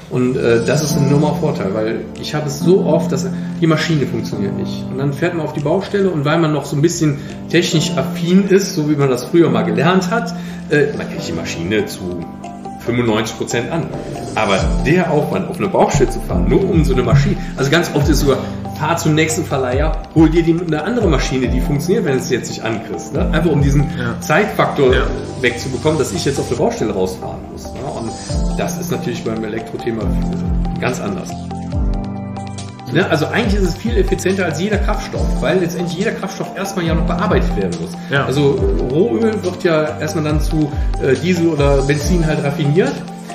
Und das ist ein enormer Vorteil, weil ich habe es so oft, dass die Maschine funktioniert nicht. Und dann fährt man auf die Baustelle und weil man noch so ein bisschen technisch affin ist, so wie man das früher mal gelernt hat, man kriegt die Maschine zu 95% an. Aber der Aufwand, auf eine Baustelle zu fahren, nur um so eine Maschine, also ganz oft ist sogar, fahr zum nächsten Verleiher, hol dir eine andere Maschine, die funktioniert, wenn du es jetzt nicht ankriegst. Ne? Einfach um diesen Zeitfaktor wegzubekommen, dass ich jetzt auf der Baustelle rausfahren muss. Ne? Und das ist natürlich beim Elektrothema ganz anders. Ne? Also eigentlich ist es viel effizienter als jeder Kraftstoff, weil letztendlich jeder Kraftstoff erstmal ja noch bearbeitet werden muss. Ja. Also Rohöl wird ja erstmal dann zu Diesel oder Benzin halt raffiniert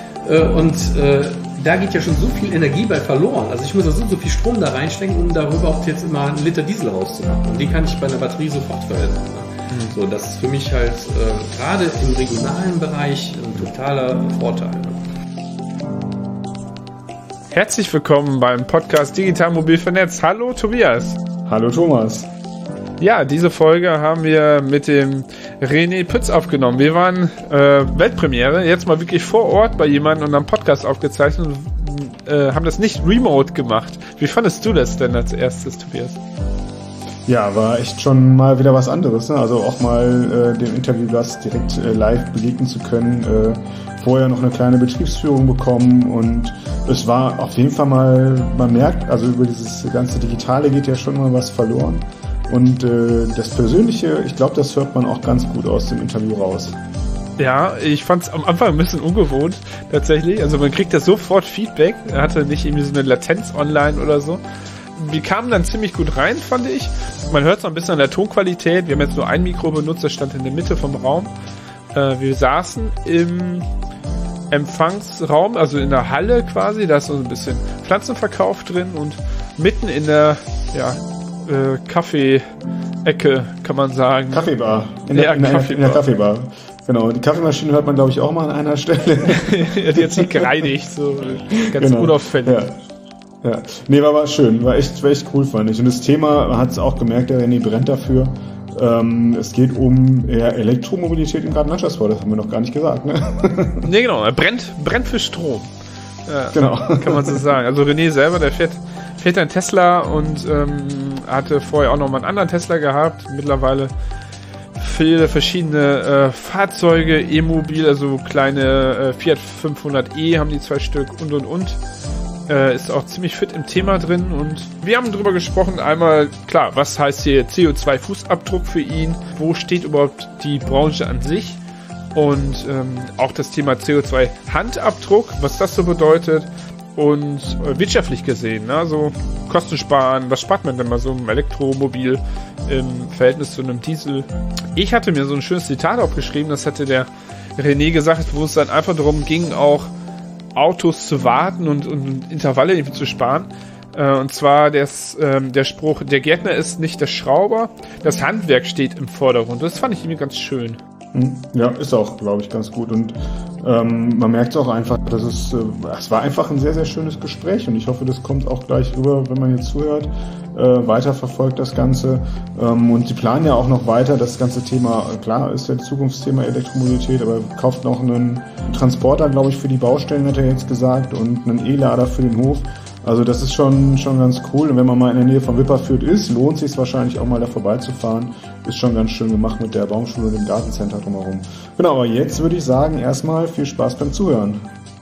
da geht ja schon so viel Energie bei verloren. Also ich muss da so viel Strom da reinstecken, um darüber auch jetzt immer einen Liter Diesel rauszumachen. Und die kann ich bei einer Batterie sofort verändern. Ne? So, das ist für mich halt gerade im regionalen Bereich ein totaler Vorteil. Herzlich willkommen beim Podcast Digital Mobil Vernetzt. Hallo Tobias. Hallo Thomas. Ja, diese Folge haben wir mit dem René Pütz aufgenommen. Wir waren Weltpremiere, jetzt mal wirklich vor Ort bei jemandem und haben Podcast aufgezeichnet und haben das nicht remote gemacht. Wie fandest du das denn als erstes, Tobias? Ja, war echt schon mal wieder was anderes, ne? Also auch mal dem Interviewgast direkt live begegnen zu können. Vorher noch eine kleine Betriebsführung bekommen und es war auf jeden Fall mal, man merkt, also über dieses ganze Digitale geht ja schon mal was verloren. Und das Persönliche, ich glaube, das hört man auch ganz gut aus dem Interview raus. Ja, ich fand es am Anfang ein bisschen ungewohnt, tatsächlich. Also man kriegt da sofort Feedback. Er hatte nicht irgendwie so eine Latenz online oder so. Wir kamen dann ziemlich gut rein, fand ich. Man hört es noch ein bisschen an der Tonqualität. Wir haben jetzt nur ein Mikro benutzt, das stand in der Mitte vom Raum. Wir saßen im Empfangsraum, also in der Halle quasi. Da ist so ein bisschen Pflanzenverkauf drin und mitten in der, Kaffee-Ecke, kann man sagen. Kaffeebar. In der Kaffeebar. Genau, die Kaffeemaschine hört man, glaube ich, auch mal an einer Stelle. Die hat sich gereinigt, so ganz unauffällig. Ja. Nee, war aber schön, war echt cool, fand ich. Und das Thema, man hat es auch gemerkt, der René brennt dafür. Es geht um Elektromobilität im Gartenlandschaftsbau, das haben wir noch gar nicht gesagt, ne? Nee, genau, er brennt für Strom. Ja, genau. Kann man so sagen. Also René selber, der fährt einen Tesla und hatte vorher auch noch mal einen anderen Tesla gehabt. Mittlerweile viele verschiedene Fahrzeuge, E-Mobil, also kleine Fiat 500e haben die 2 Stück und. Ist auch ziemlich fit im Thema drin und wir haben drüber gesprochen, einmal, klar, was heißt hier CO2-Fußabdruck für ihn, wo steht überhaupt die Branche an sich und auch das Thema CO2-Handabdruck, was das so bedeutet und wirtschaftlich gesehen, ne? Also Kosten sparen, was spart man denn mal so im Elektromobil im Verhältnis zu einem Diesel? Ich hatte mir so ein schönes Zitat aufgeschrieben, das hatte der René gesagt, wo es dann einfach darum ging, auch Autos zu warten und Intervalle irgendwie zu sparen. Und zwar der Spruch, der Gärtner ist nicht der Schrauber, das Handwerk steht im Vordergrund. Das fand ich irgendwie ganz schön. Ja, ist auch, glaube ich, ganz gut. Und man merkt es auch einfach, dass es war einfach ein sehr, sehr schönes Gespräch und ich hoffe, das kommt auch gleich rüber, wenn man jetzt zuhört, weiterverfolgt das Ganze. Und sie planen ja auch noch weiter, das ganze Thema, klar, ist ja das Zukunftsthema Elektromobilität, aber kauft noch einen Transporter, glaube ich, für die Baustellen, hat er jetzt gesagt, und einen E-Lader für den Hof. Also das ist schon ganz cool. Und wenn man mal in der Nähe von Wipperfürth ist, lohnt sich wahrscheinlich auch mal da vorbeizufahren. Ist schon ganz schön gemacht mit der Baumschule und dem Gartencenter drumherum. Genau, aber jetzt würde ich sagen, erstmal viel Spaß beim Zuhören.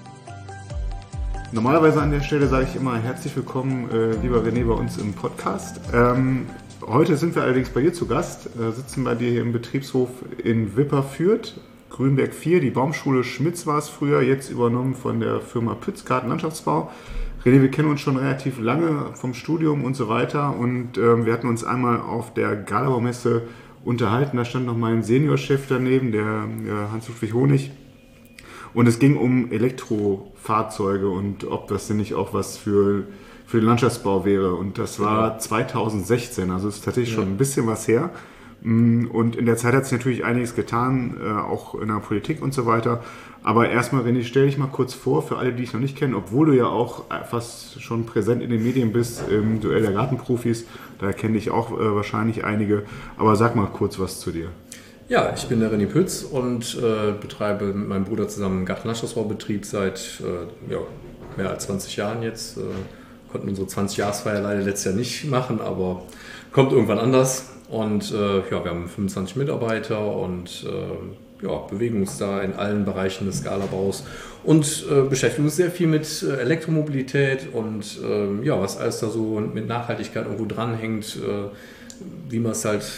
Normalerweise an der Stelle sage ich immer herzlich willkommen, lieber René, bei uns im Podcast. Heute sind wir allerdings bei dir zu Gast, sitzen bei dir hier im Betriebshof in Wipperfürth, Grünberg 4, die Baumschule Schmitz war es früher, jetzt übernommen von der Firma Pütz Gartenlandschaftsbau. René, wir kennen uns schon relativ lange vom Studium und so weiter und wir hatten uns einmal auf der Galabaumesse unterhalten, da stand noch mein Seniorchef daneben, der Hans-Ludwig Honig, und es ging um Elektrofahrzeuge und ob das denn nicht auch was für den Landschaftsbau wäre, und das war 2016, also ist tatsächlich schon ein bisschen was her. Und in der Zeit hat sich natürlich einiges getan, auch in der Politik und so weiter. Aber erstmal, René, stell dich mal kurz vor, für alle, die ich noch nicht kenne, obwohl du ja auch fast schon präsent in den Medien bist, im Duell der Gartenprofis, da kenne ich auch wahrscheinlich einige. Aber sag mal kurz was zu dir. Ja, ich bin der René Pütz und betreibe mit meinem Bruder zusammen einen Gartenlandschaftsbaubetrieb seit mehr als 20 Jahren jetzt. Konnten unsere 20-Jahresfeier leider letztes Jahr nicht machen, aber kommt irgendwann anders. Und wir haben 25 Mitarbeiter und bewegen uns da in allen Bereichen des Skalabaus und beschäftigen uns sehr viel mit Elektromobilität und was alles da so mit Nachhaltigkeit irgendwo dranhängt, wie man es halt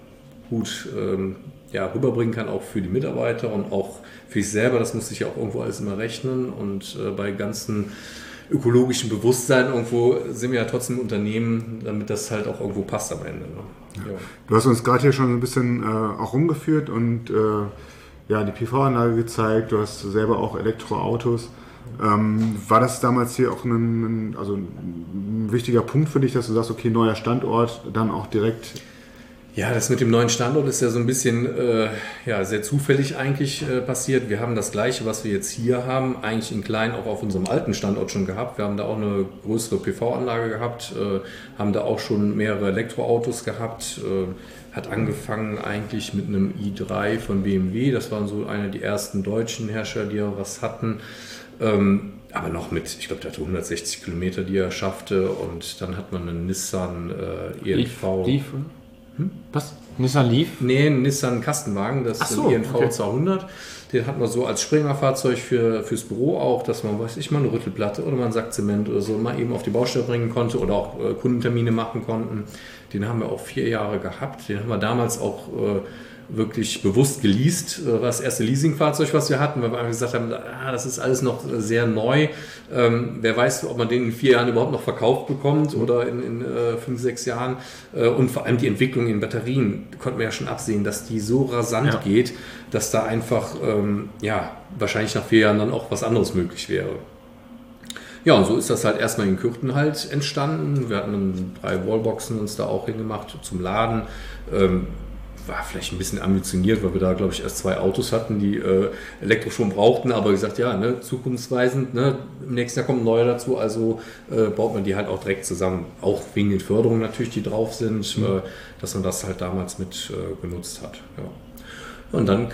gut rüberbringen kann, auch für die Mitarbeiter und auch für sich selber. Das muss sich ja auch irgendwo alles immer rechnen und bei ganzen ökologischen Bewusstsein irgendwo sind wir ja trotzdem ein Unternehmen, damit das halt auch irgendwo passt am Ende. Ne? Ja. Du hast uns gerade hier schon ein bisschen auch rumgeführt und die PV-Anlage gezeigt, du hast selber auch Elektroautos. War das damals hier auch ein wichtiger Punkt für dich, dass du sagst, okay, neuer Standort, dann auch direkt... Ja, das mit dem neuen Standort ist ja so ein bisschen sehr zufällig eigentlich passiert. Wir haben das Gleiche, was wir jetzt hier haben, eigentlich in klein auch auf unserem alten Standort schon gehabt. Wir haben da auch eine größere PV-Anlage gehabt, haben da auch schon mehrere Elektroautos gehabt. Hat angefangen eigentlich mit einem i3 von BMW. Das waren so einer der ersten deutschen Hersteller, die ja was hatten. Aber noch mit, ich glaube, der hatte 160 Kilometer, die er schaffte. Und dann hat man einen Nissan ENV. Leaf? Was? Nissan Leaf? Nee, ein Nissan Kastenwagen, das ist ein ENV 200. Den hat man so als Springerfahrzeug fürs Büro auch, dass man, mal eine Rüttelplatte oder mal einen Sack Zement oder so mal eben auf die Baustelle bringen konnte oder auch Kundentermine machen konnten. Den haben wir auch 4 Jahre gehabt. Den haben wir damals auch wirklich bewusst geleast. War das erste Leasingfahrzeug, was wir hatten, weil wir gesagt haben, das ist alles noch sehr neu. Wer weiß, ob man den in 4 Jahren überhaupt noch verkauft bekommt oder in 5, 6 Jahren. Und vor allem die Entwicklung in Batterien konnten wir ja schon absehen, dass die so rasant geht, dass da einfach wahrscheinlich nach 4 Jahren dann auch was anderes möglich wäre. Ja, und so ist das halt erstmal in Kürten halt entstanden. Wir hatten 3 Wallboxen uns da auch hingemacht zum Laden. War vielleicht ein bisschen ambitioniert, weil wir da, glaube ich, erst 2 Autos hatten, die Elektrostrom brauchten, aber gesagt, zukunftsweisend, im nächsten Jahr kommt ein neuer dazu, also baut man die halt auch direkt zusammen, auch wegen den Förderungen natürlich, die drauf sind, dass man das halt damals mit genutzt hat. Ja. Und dann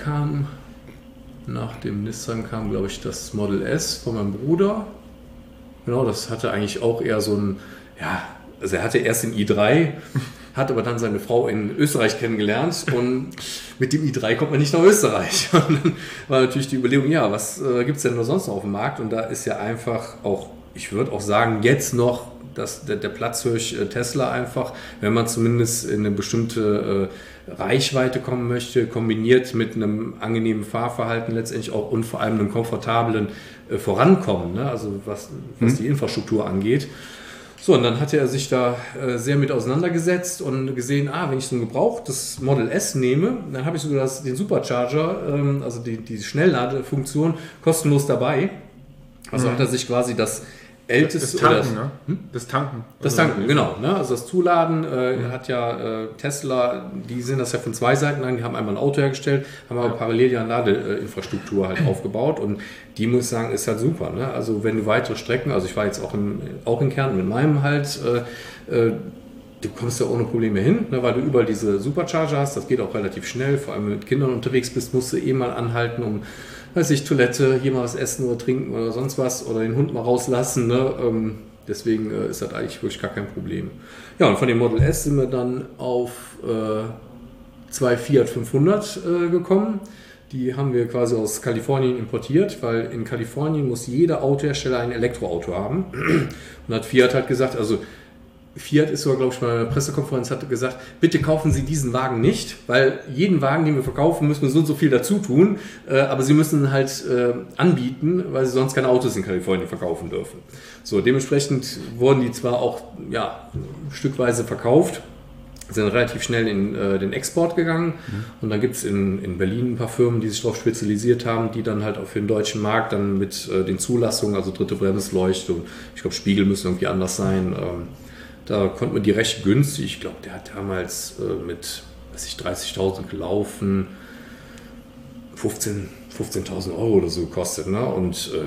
nach dem Nissan kam, glaube ich, das Model S von meinem Bruder. Genau, das hatte eigentlich auch eher so ein, also er hatte erst den i3, hat aber dann seine Frau in Österreich kennengelernt und mit dem i3 kommt man nicht nach Österreich. Und dann war natürlich die Überlegung, was gibt es denn noch sonst noch auf dem Markt? Und da ist ja einfach auch, ich würde auch sagen, jetzt noch der Platzhirsch Tesla einfach, wenn man zumindest in eine bestimmte Reichweite kommen möchte, kombiniert mit einem angenehmen Fahrverhalten letztendlich auch und vor allem einem komfortablen Vorankommen, ne? Also was die Infrastruktur angeht. So, und dann hatte er sich da sehr mit auseinandergesetzt und gesehen, wenn ich so ein gebrauchtes Model S nehme, dann habe ich sogar den Supercharger, also die Schnellladefunktion, kostenlos dabei. Also hat er sich quasi das älteste... Das Tanken. Das Tanken, genau. Ne? Also das Zuladen hat ja Tesla, die sehen das ja von 2 Seiten an, die haben einmal ein Auto hergestellt, haben aber parallel ja eine Ladeinfrastruktur halt aufgebaut und die, muss ich sagen, ist halt super. Ne? Also wenn du weitere Strecken, also ich war jetzt auch in Kärnten mit meinem halt, du kommst ja ohne Probleme hin, ne, weil du überall diese Supercharger hast, das geht auch relativ schnell, vor allem wenn du mit Kindern unterwegs bist, musst du mal anhalten, um Toilette, hier mal was essen oder trinken oder sonst was oder den Hund mal rauslassen. Ne? Deswegen ist das eigentlich wirklich gar kein Problem. Ja, und von dem Model S sind wir dann auf 2 Fiat 500 gekommen. Die haben wir quasi aus Kalifornien importiert, weil in Kalifornien muss jeder Autohersteller ein Elektroauto haben. Und hat Fiat halt gesagt, also Fiat ist sogar, glaube ich, bei einer Pressekonferenz, hatte gesagt, bitte kaufen Sie diesen Wagen nicht, weil jeden Wagen, den wir verkaufen, müssen wir so und so viel dazu tun, aber Sie müssen halt anbieten, weil Sie sonst keine Autos in Kalifornien verkaufen dürfen. So, dementsprechend wurden die zwar auch stückweise verkauft, sind relativ schnell in den Export gegangen und dann gibt es in Berlin ein paar Firmen, die sich darauf spezialisiert haben, die dann halt auch für den deutschen Markt dann mit den Zulassungen, also dritte Bremsleuchte und ich glaube Spiegel müssen irgendwie anders sein, da konnte man die recht günstig, ich glaube, der hat damals mit 30.000 gelaufen, 15.000 Euro oder so gekostet. Ne? Und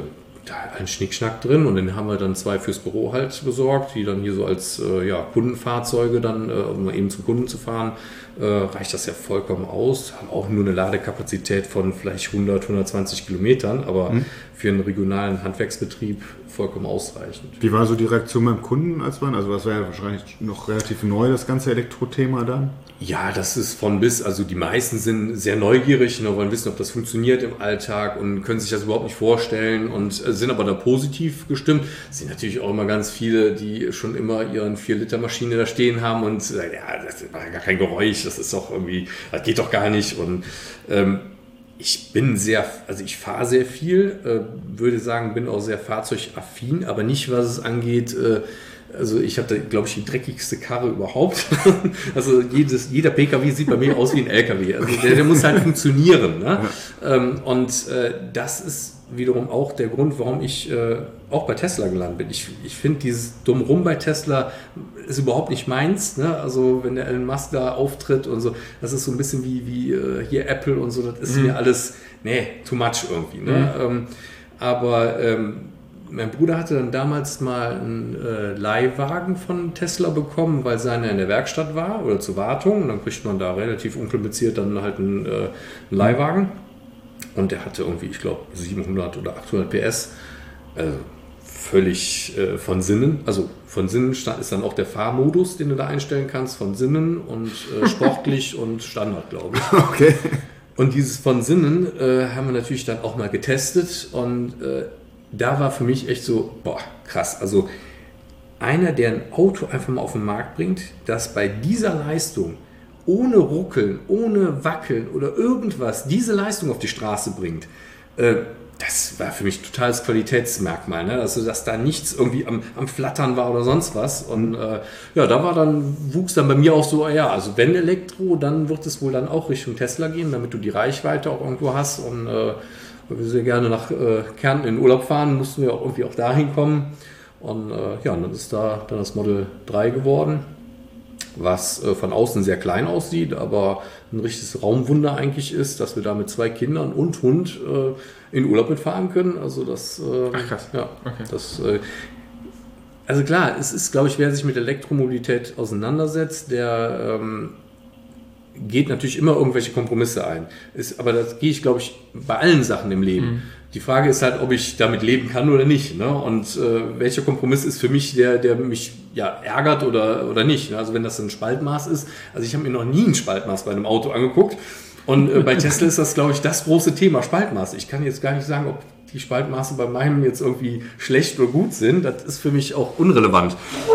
da einen Schnickschnack drin und dann haben wir dann 2 fürs Büro halt besorgt, die dann hier so als Kundenfahrzeuge dann, um mal eben zum Kunden zu fahren, reicht das ja vollkommen aus. Haben auch nur eine Ladekapazität von vielleicht 100, 120 Kilometern, aber für einen regionalen Handwerksbetrieb vollkommen ausreichend. Wie war so die Reaktion beim Kunden als man? Also das war ja wahrscheinlich noch relativ neu, das ganze Elektrothema dann? Ja, das ist von bis, also die meisten sind sehr neugierig, wollen wissen, ob das funktioniert im Alltag und können sich das überhaupt nicht vorstellen und sind aber da positiv gestimmt. Es sind natürlich auch immer ganz viele, die schon immer ihren 4-Liter-Maschine da stehen haben und sagen, ja, das ist gar kein Geräusch, das ist doch irgendwie, das geht doch gar nicht. Und ich fahre sehr viel, würde sagen, bin auch sehr fahrzeugaffin, aber nicht, was es angeht, also ich habe da, glaube ich, die dreckigste Karre überhaupt. Also jeder PKW sieht bei mir aus wie ein LKW. Also der muss halt funktionieren. Ne? Und das ist wiederum auch der Grund, warum ich auch bei Tesla gelandet bin. Ich finde dieses Dummrum bei Tesla ist überhaupt nicht meins. Ne? Also wenn der Elon Musk da auftritt und so, das ist so ein bisschen wie hier Apple und so, das ist mir alles, too much irgendwie. Ne? Mein Bruder hatte dann damals mal einen Leihwagen von Tesla bekommen, weil seiner in der Werkstatt war oder zur Wartung. Und dann kriegt man da relativ unkompliziert dann halt einen Leihwagen. Und der hatte irgendwie, ich glaube, 700 oder 800 PS. Also völlig von Sinnen. Also von Sinnen ist dann auch der Fahrmodus, den du da einstellen kannst, von Sinnen und sportlich und Standard, glaube ich. Okay. Und dieses von Sinnen haben wir natürlich dann auch mal getestet und da war für mich echt so, krass. Also einer, der ein Auto einfach mal auf den Markt bringt, das bei dieser Leistung ohne Ruckeln, ohne Wackeln oder irgendwas diese Leistung auf die Straße bringt, das war für mich totales Qualitätsmerkmal. Ne? Also, dass da nichts irgendwie am Flattern war oder sonst was. Und wuchs dann bei mir auch so, also wenn Elektro, dann wird es wohl dann auch Richtung Tesla gehen, damit du die Reichweite auch irgendwo hast. Und weil wir sehr gerne nach Kärnten in Urlaub fahren, mussten wir auch irgendwie auch dahin kommen. Und dann ist da dann das Model 3 geworden, was von außen sehr klein aussieht, aber ein richtiges Raumwunder eigentlich ist, dass wir da mit 2 Kindern und Hund in Urlaub mitfahren können. Also das, krass. Ja, okay. Also klar, es ist, glaube ich, wer sich mit Elektromobilität auseinandersetzt, der geht natürlich immer irgendwelche Kompromisse ein. Aber das gehe ich, glaube ich, bei allen Sachen im Leben. Die Frage ist halt, ob ich damit leben kann oder nicht. Ne? Und welcher Kompromiss ist für mich, der mich ärgert oder nicht. Ne? Also wenn das ein Spaltmaß ist, also ich habe mir noch nie ein Spaltmaß bei einem Auto angeguckt. Und bei Tesla ist das, glaube ich, das große Thema, Spaltmaß. Ich kann jetzt gar nicht sagen, ob die Spaltmaße bei meinem jetzt irgendwie schlecht oder gut sind. Das ist für mich auch unrelevant.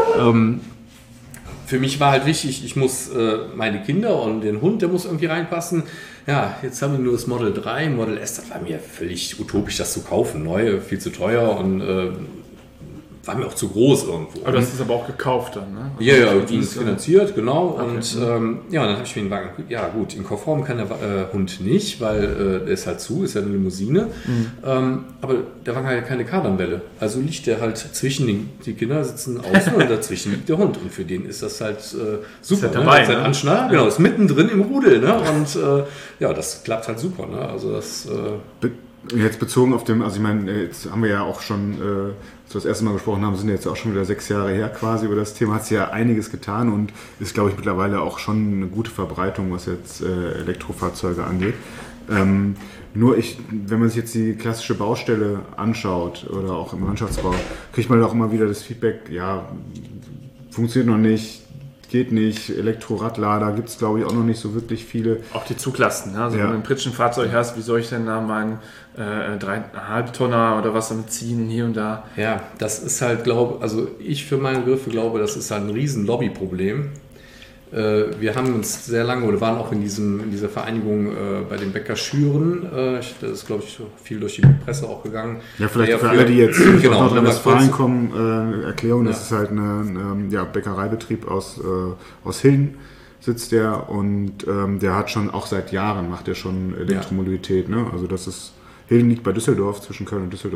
Für mich war halt wichtig, ich muss meine Kinder und den Hund, der muss irgendwie reinpassen. Ja, jetzt haben wir nur das Model 3, Model S, das war mir völlig utopisch, das zu kaufen. Neu, viel zu teuer und war mir auch zu groß irgendwo. Aber das ist aber auch gekauft dann, ne? Ja, die ist finanziert, genau. Okay. Und dann habe ich mir den Wagen, gut, im Kofferraum kann der Hund nicht, weil der ist halt zu, ist ja eine Limousine. Aber der Wagen hat ja keine Kardanwelle. Also liegt der halt zwischen die Kinder sitzen außen und dazwischen liegt der Hund. Und für den ist das halt super. Ist halt dabei, ne? Anschnall, genau, ist mittendrin im Rudel. Ne? Und das klappt halt super. Ne? Also das... Jetzt bezogen auf also ich meine, jetzt haben wir ja auch schon, als wir das erste Mal gesprochen haben, sind jetzt auch schon wieder 6 Jahre her quasi über das Thema, hat sich ja einiges getan und ist, glaube ich, mittlerweile auch schon eine gute Verbreitung, was jetzt Elektrofahrzeuge angeht. Nur wenn man sich jetzt die klassische Baustelle anschaut oder auch im Landschaftsbau, kriegt man auch immer wieder das Feedback, funktioniert noch nicht, geht nicht, Elektroradlader gibt es, glaube ich, auch noch nicht so wirklich viele. Auch die Zuglasten, also wenn du ein Pritschenfahrzeug hast, wie soll ich denn da meinen 3,5 Tonner oder was damit ziehen, hier und da? Ja, das ist halt, ich für meine Begriffe glaube, das ist halt ein riesen Lobbyproblem. Wir haben uns sehr lange, oder waren auch in dieser Vereinigung bei den Bäcker Schüren, das ist, glaube ich, viel durch die Presse auch gegangen. Ja, vielleicht für alle, die jetzt aus Nordrhein-Westfalen kommen, Erklärung, das ist halt ein Bäckereibetrieb aus Hilden, sitzt der und der hat schon, auch seit Jahren macht er schon Elektromobilität. Ne? Also das ist, Hilden liegt bei Düsseldorf, zwischen Köln und Düsseldorf.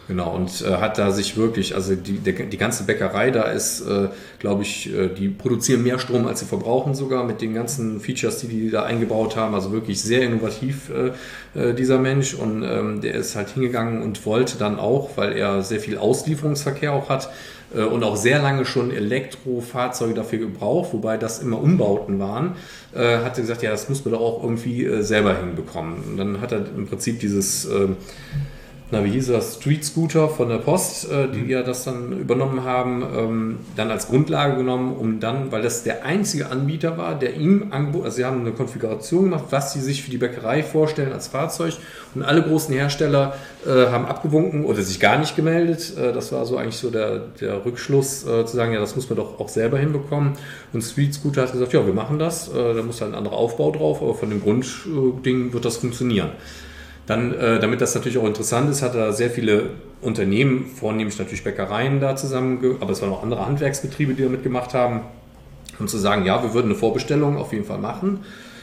Genau, und hat da sich wirklich, also die ganze Bäckerei da ist, glaube ich, die produzieren mehr Strom, als sie verbrauchen sogar, mit den ganzen Features, die da eingebaut haben. Also wirklich sehr innovativ, dieser Mensch. Und der ist halt hingegangen und wollte dann auch, weil er sehr viel Auslieferungsverkehr auch hat und auch sehr lange schon Elektrofahrzeuge dafür gebraucht, wobei das immer Umbauten waren, hat er gesagt, ja, das muss man doch auch irgendwie selber hinbekommen. Und dann hat er im Prinzip dieses... wie hieß das, Street Scooter von der Post, die ja das dann übernommen haben, dann als Grundlage genommen, um dann, weil das der einzige Anbieter war, der ihm angeboten, also sie haben eine Konfiguration gemacht, was sie sich für die Bäckerei vorstellen als Fahrzeug, und alle großen Hersteller haben abgewunken oder sich gar nicht gemeldet. Das war so eigentlich so der Rückschluss, zu sagen, ja, das muss man doch auch selber hinbekommen. Und Street Scooter hat gesagt, ja, wir machen das, da muss halt ein anderer Aufbau drauf, aber von dem Grundding wird das funktionieren. Dann, damit das natürlich auch interessant ist, hat er sehr viele Unternehmen, vornehmlich natürlich Bäckereien da zusammen, aber es waren auch andere Handwerksbetriebe, die da mitgemacht haben, um zu sagen, ja, wir würden eine Vorbestellung auf jeden Fall machen.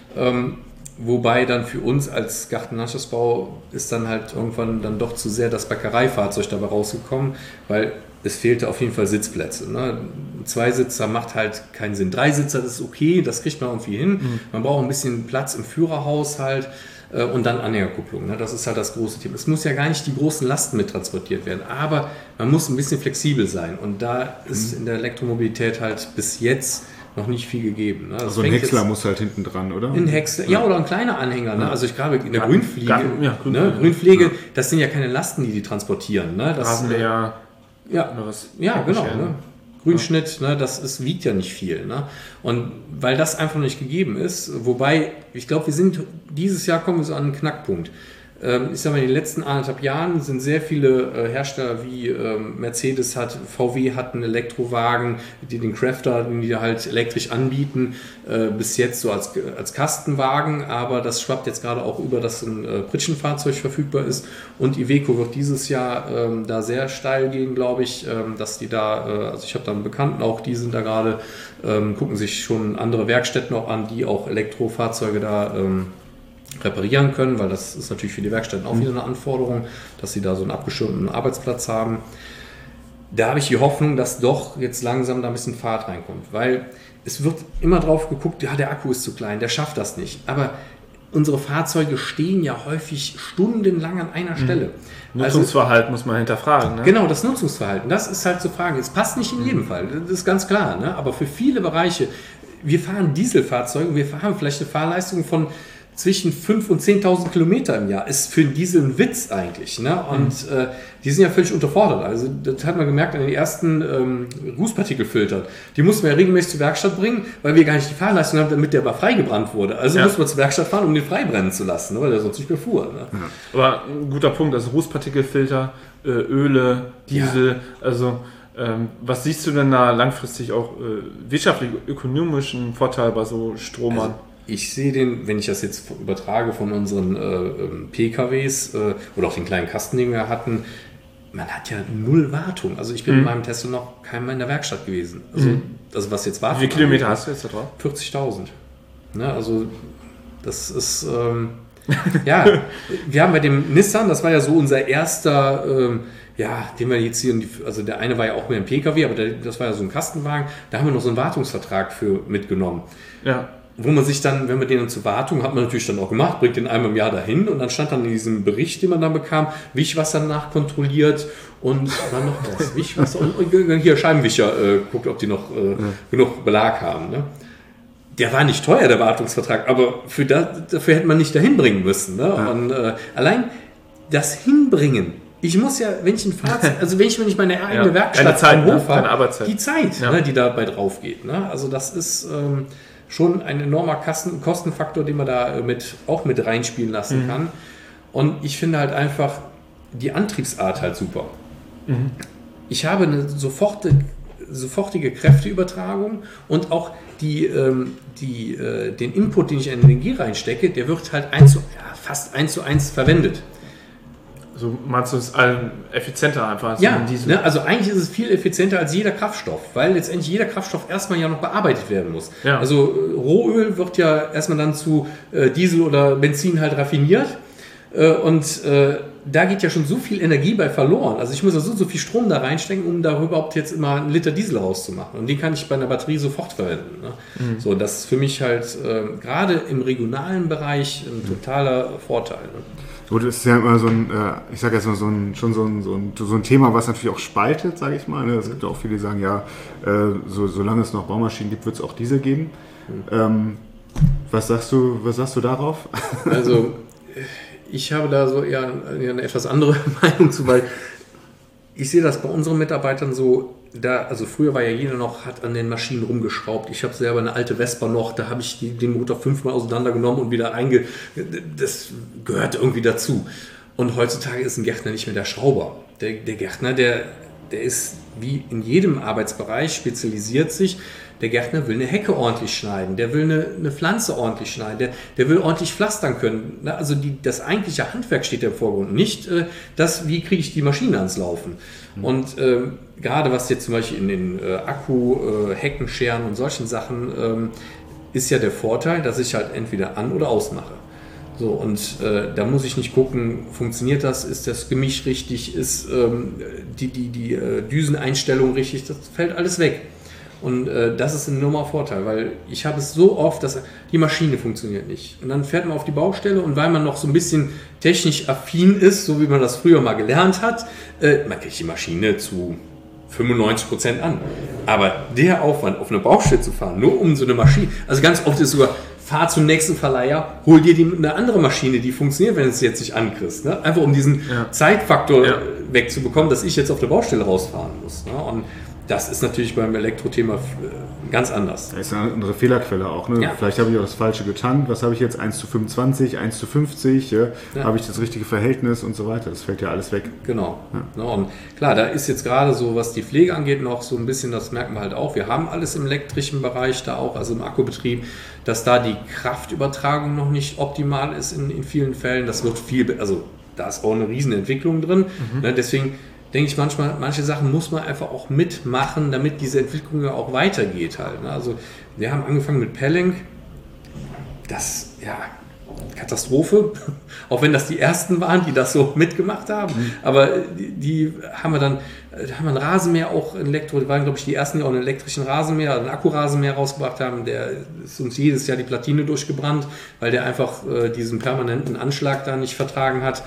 Wobei dann für uns als Gartenlandschaftsbau ist dann halt irgendwann dann doch zu sehr das Bäckereifahrzeug dabei rausgekommen, weil es fehlte auf jeden Fall Sitzplätze. Ne? 2-Sitzer macht halt keinen Sinn. 3-Sitzer, das ist okay, das kriegt man irgendwie hin. Man braucht ein bisschen Platz im Führerhaus halt. Und dann Anhängerkupplung, ne? Das ist halt das große Thema. Es muss ja gar nicht die großen Lasten mit transportiert werden, aber man muss ein bisschen flexibel sein. Und da ist in der Elektromobilität halt bis jetzt noch nicht viel gegeben. Ne? Also ein Häcksler muss halt hinten dran, oder? Ein Häcksler, ja, oder ein kleiner Anhänger. Ne? Also ich glaube, in der Grünpflege, Grünpflege, das sind ja keine Lasten, die transportieren. Ne? Rasenmäher, genau. Ne? Grünschnitt, ne, das wiegt ja nicht viel. Ne? Und weil das einfach nicht gegeben ist, wobei, ich glaube, dieses Jahr kommen wir so an einen Knackpunkt. Ich sage mal, in den letzten 1,5 Jahren sind sehr viele Hersteller wie Mercedes hat, VW hat einen Elektrowagen, den Crafter, den die halt elektrisch anbieten, bis jetzt so als Kastenwagen, aber das schwappt jetzt gerade auch über, dass ein Pritschenfahrzeug verfügbar ist, und Iveco wird dieses Jahr da sehr steil gehen, glaube ich, dass die da, also ich habe da einen Bekannten auch, die sind da gerade, gucken sich schon andere Werkstätten auch an, die auch Elektrofahrzeuge da reparieren können, weil das ist natürlich für die Werkstätten auch wieder eine Anforderung, dass sie da so einen abgeschirmten Arbeitsplatz haben. Da habe ich die Hoffnung, dass doch jetzt langsam da ein bisschen Fahrt reinkommt, weil es wird immer drauf geguckt, ja, der Akku ist zu klein, der schafft das nicht. Aber unsere Fahrzeuge stehen ja häufig stundenlang an einer Stelle. Nutzungsverhalten muss man hinterfragen. Ne? Genau, das Nutzungsverhalten, das ist halt zu fragen. Es passt nicht in jedem Fall, das ist ganz klar. Ne? Aber für viele Bereiche, wir fahren Dieselfahrzeuge, wir haben vielleicht eine Fahrleistung von zwischen 5.000 und 10.000 Kilometer im Jahr, ist für einen Diesel ein Witz eigentlich. Ne? Und die sind ja völlig unterfordert. Also das hat man gemerkt an den ersten Rußpartikelfiltern. Die mussten wir ja regelmäßig zur Werkstatt bringen, weil wir gar nicht die Fahrleistung haben, damit der aber freigebrannt wurde. Also mussten wir zur Werkstatt fahren, um den freibrennen zu lassen, ne? Weil der sonst nicht mehr fuhr. Ne? Ja. Aber ein guter Punkt, also Rußpartikelfilter, Öle, Diesel, also was siehst du denn da langfristig auch wirtschaftlich, ökonomischen Vorteil bei so Stromern? Also, ich sehe den, wenn ich das jetzt übertrage von unseren PKWs oder auch den kleinen Kasten, den wir hatten, man hat ja 0 Wartung. Also ich bin in meinem Tesla noch keinmal in der Werkstatt gewesen. Also was jetzt Wartung. Wie viele Kilometer hast du jetzt da drauf? 40.000. Ne, also das ist, ja, wir haben bei dem Nissan, das war ja so unser erster, den wir jetzt hier, also der eine war ja auch mit dem PKW, aber das war ja so ein Kastenwagen, da haben wir noch so einen Wartungsvertrag für mitgenommen. Ja. Wo man sich dann, wenn man den zur Wartung, hat man natürlich dann auch gemacht, bringt den einmal im Jahr dahin, und dann stand dann in diesem Bericht, den man dann bekam, Wischwasser nachkontrolliert und dann noch was, Wischwasser und hier Scheibenwischer, guckt, ob die noch genug Belag haben. Ne? Der war nicht teuer, der Wartungsvertrag, aber dafür hätte man nicht dahin bringen müssen. Ne? Ja. Und allein das Hinbringen, ich muss ja, wenn ich wenn ich meine eigene Werkstatt am Hof habe, die Zeit, ne, die dabei drauf geht. Ne? Also das ist schon ein enormer Kostenfaktor, den man da auch mit reinspielen lassen kann. Und ich finde halt einfach die Antriebsart halt super. Ich habe eine sofortige Kräfteübertragung und auch den Input, den ich in Energie reinstecke, der wird halt fast 1:1 verwendet. So meinst du, es ist effizienter einfach? Ja, ne, also eigentlich ist es viel effizienter als jeder Kraftstoff, weil letztendlich jeder Kraftstoff erstmal ja noch bearbeitet werden muss. Ja. Also Rohöl wird ja erstmal dann zu Diesel oder Benzin halt raffiniert und da geht ja schon so viel Energie bei verloren. Also ich muss ja so viel Strom da reinstecken, um da überhaupt jetzt immer einen Liter Diesel rauszumachen. Und den kann ich bei einer Batterie sofort verwenden. Ne? So, das ist für mich halt gerade im regionalen Bereich ein totaler Vorteil. Ne? So, das ist ja immer so ein, ich sage jetzt mal so ein Thema, was natürlich auch spaltet, sage ich mal. Ne? Es gibt auch viele, die sagen, ja, solange es noch Baumaschinen gibt, wird es auch diese geben. Was sagst du darauf? Also ich habe da so eher eine etwas andere Meinung zu, weil ich sehe das bei unseren Mitarbeitern so, also früher war ja jeder noch, hat an den Maschinen rumgeschraubt. Ich habe selber eine alte Vespa noch, da habe ich den Motor 5-mal auseinandergenommen und wieder das gehört irgendwie dazu. Und heutzutage ist ein Gärtner nicht mehr der Schrauber. Der Gärtner, der ist wie in jedem Arbeitsbereich, spezialisiert sich. Der Gärtner will eine Hecke ordentlich schneiden, der will eine Pflanze ordentlich schneiden, der will ordentlich pflastern können. Also das eigentliche Handwerk steht im Vordergrund, nicht wie kriege ich die Maschine ans Laufen. Und gerade was jetzt zum Beispiel in den Heckenscheren und solchen Sachen ist ja der Vorteil, dass ich halt entweder an- oder ausmache. So, und da muss ich nicht gucken, funktioniert das, ist das Gemisch richtig, ist die Düseneinstellung richtig, das fällt alles weg. Und das ist ein enormer Vorteil, weil ich habe es so oft, dass die Maschine funktioniert nicht. Und dann fährt man auf die Baustelle und weil man noch so ein bisschen technisch affin ist, so wie man das früher mal gelernt hat, man kriegt die Maschine zu 95% an. Aber der Aufwand, auf eine Baustelle zu fahren, nur um so eine Maschine, also ganz oft ist sogar, fahr zum nächsten Verleiher, hol dir eine andere Maschine, die funktioniert, wenn du es jetzt nicht ankriegst. Ne? Einfach um diesen Zeitfaktor wegzubekommen, dass ich jetzt auf der Baustelle rausfahren muss. Ne? Und das ist natürlich beim Elektrothema ganz anders. Das ist eine andere Fehlerquelle auch. Ne? Ja. Vielleicht habe ich auch das Falsche getankt. Was habe ich jetzt? 1:25, 1:50? Ja? Ja. Habe ich das richtige Verhältnis und so weiter? Das fällt ja alles weg. Genau. Ja. Und klar, da ist jetzt gerade so, was die Pflege angeht, noch so ein bisschen, das merken wir halt auch. Wir haben alles im elektrischen Bereich da auch, also im Akkubetrieb, dass da die Kraftübertragung noch nicht optimal ist in vielen Fällen. Das wird also da ist auch eine riesen Entwicklung drin. Ne? Deswegen denke ich manchmal, manche Sachen muss man einfach auch mitmachen, damit diese Entwicklung ja auch weitergeht halt. Ne? Also wir haben angefangen mit Pellenc, das, Katastrophe, auch wenn das die ersten waren, die das so mitgemacht haben, aber die haben wir dann, da haben wir einen Rasenmäher auch die waren glaube ich die ersten, die auch einen elektrischen Rasenmäher, einen Akkurasenmäher rausgebracht haben, der ist uns jedes Jahr die Platine durchgebrannt, weil der einfach diesen permanenten Anschlag da nicht vertragen hat.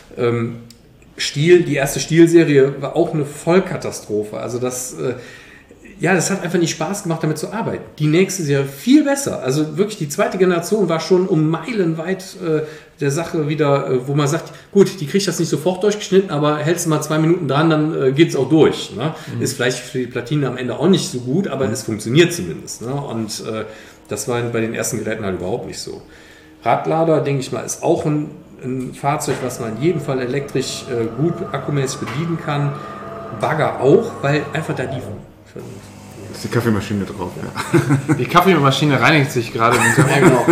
Die erste Stihl-Serie war auch eine Vollkatastrophe. Also das hat einfach nicht Spaß gemacht, damit zu arbeiten. Die nächste Serie viel besser. Also wirklich die zweite Generation war schon um Meilen weit der Sache wieder, wo man sagt, gut, die kriegt das nicht sofort durchgeschnitten, aber hältst du mal 2 Minuten dran, dann geht es auch durch. Ne? Ist vielleicht für die Platine am Ende auch nicht so gut, aber es funktioniert zumindest. Ne? Und das war bei den ersten Geräten halt überhaupt nicht so. Radlader, denke ich mal, ist auch ein Fahrzeug, was man in jedem Fall elektrisch gut akkumäßig bedienen kann. Bagger auch, weil einfach da das ist die Kaffeemaschine drauf. Ja. Die Kaffeemaschine reinigt sich gerade. Ja, genau.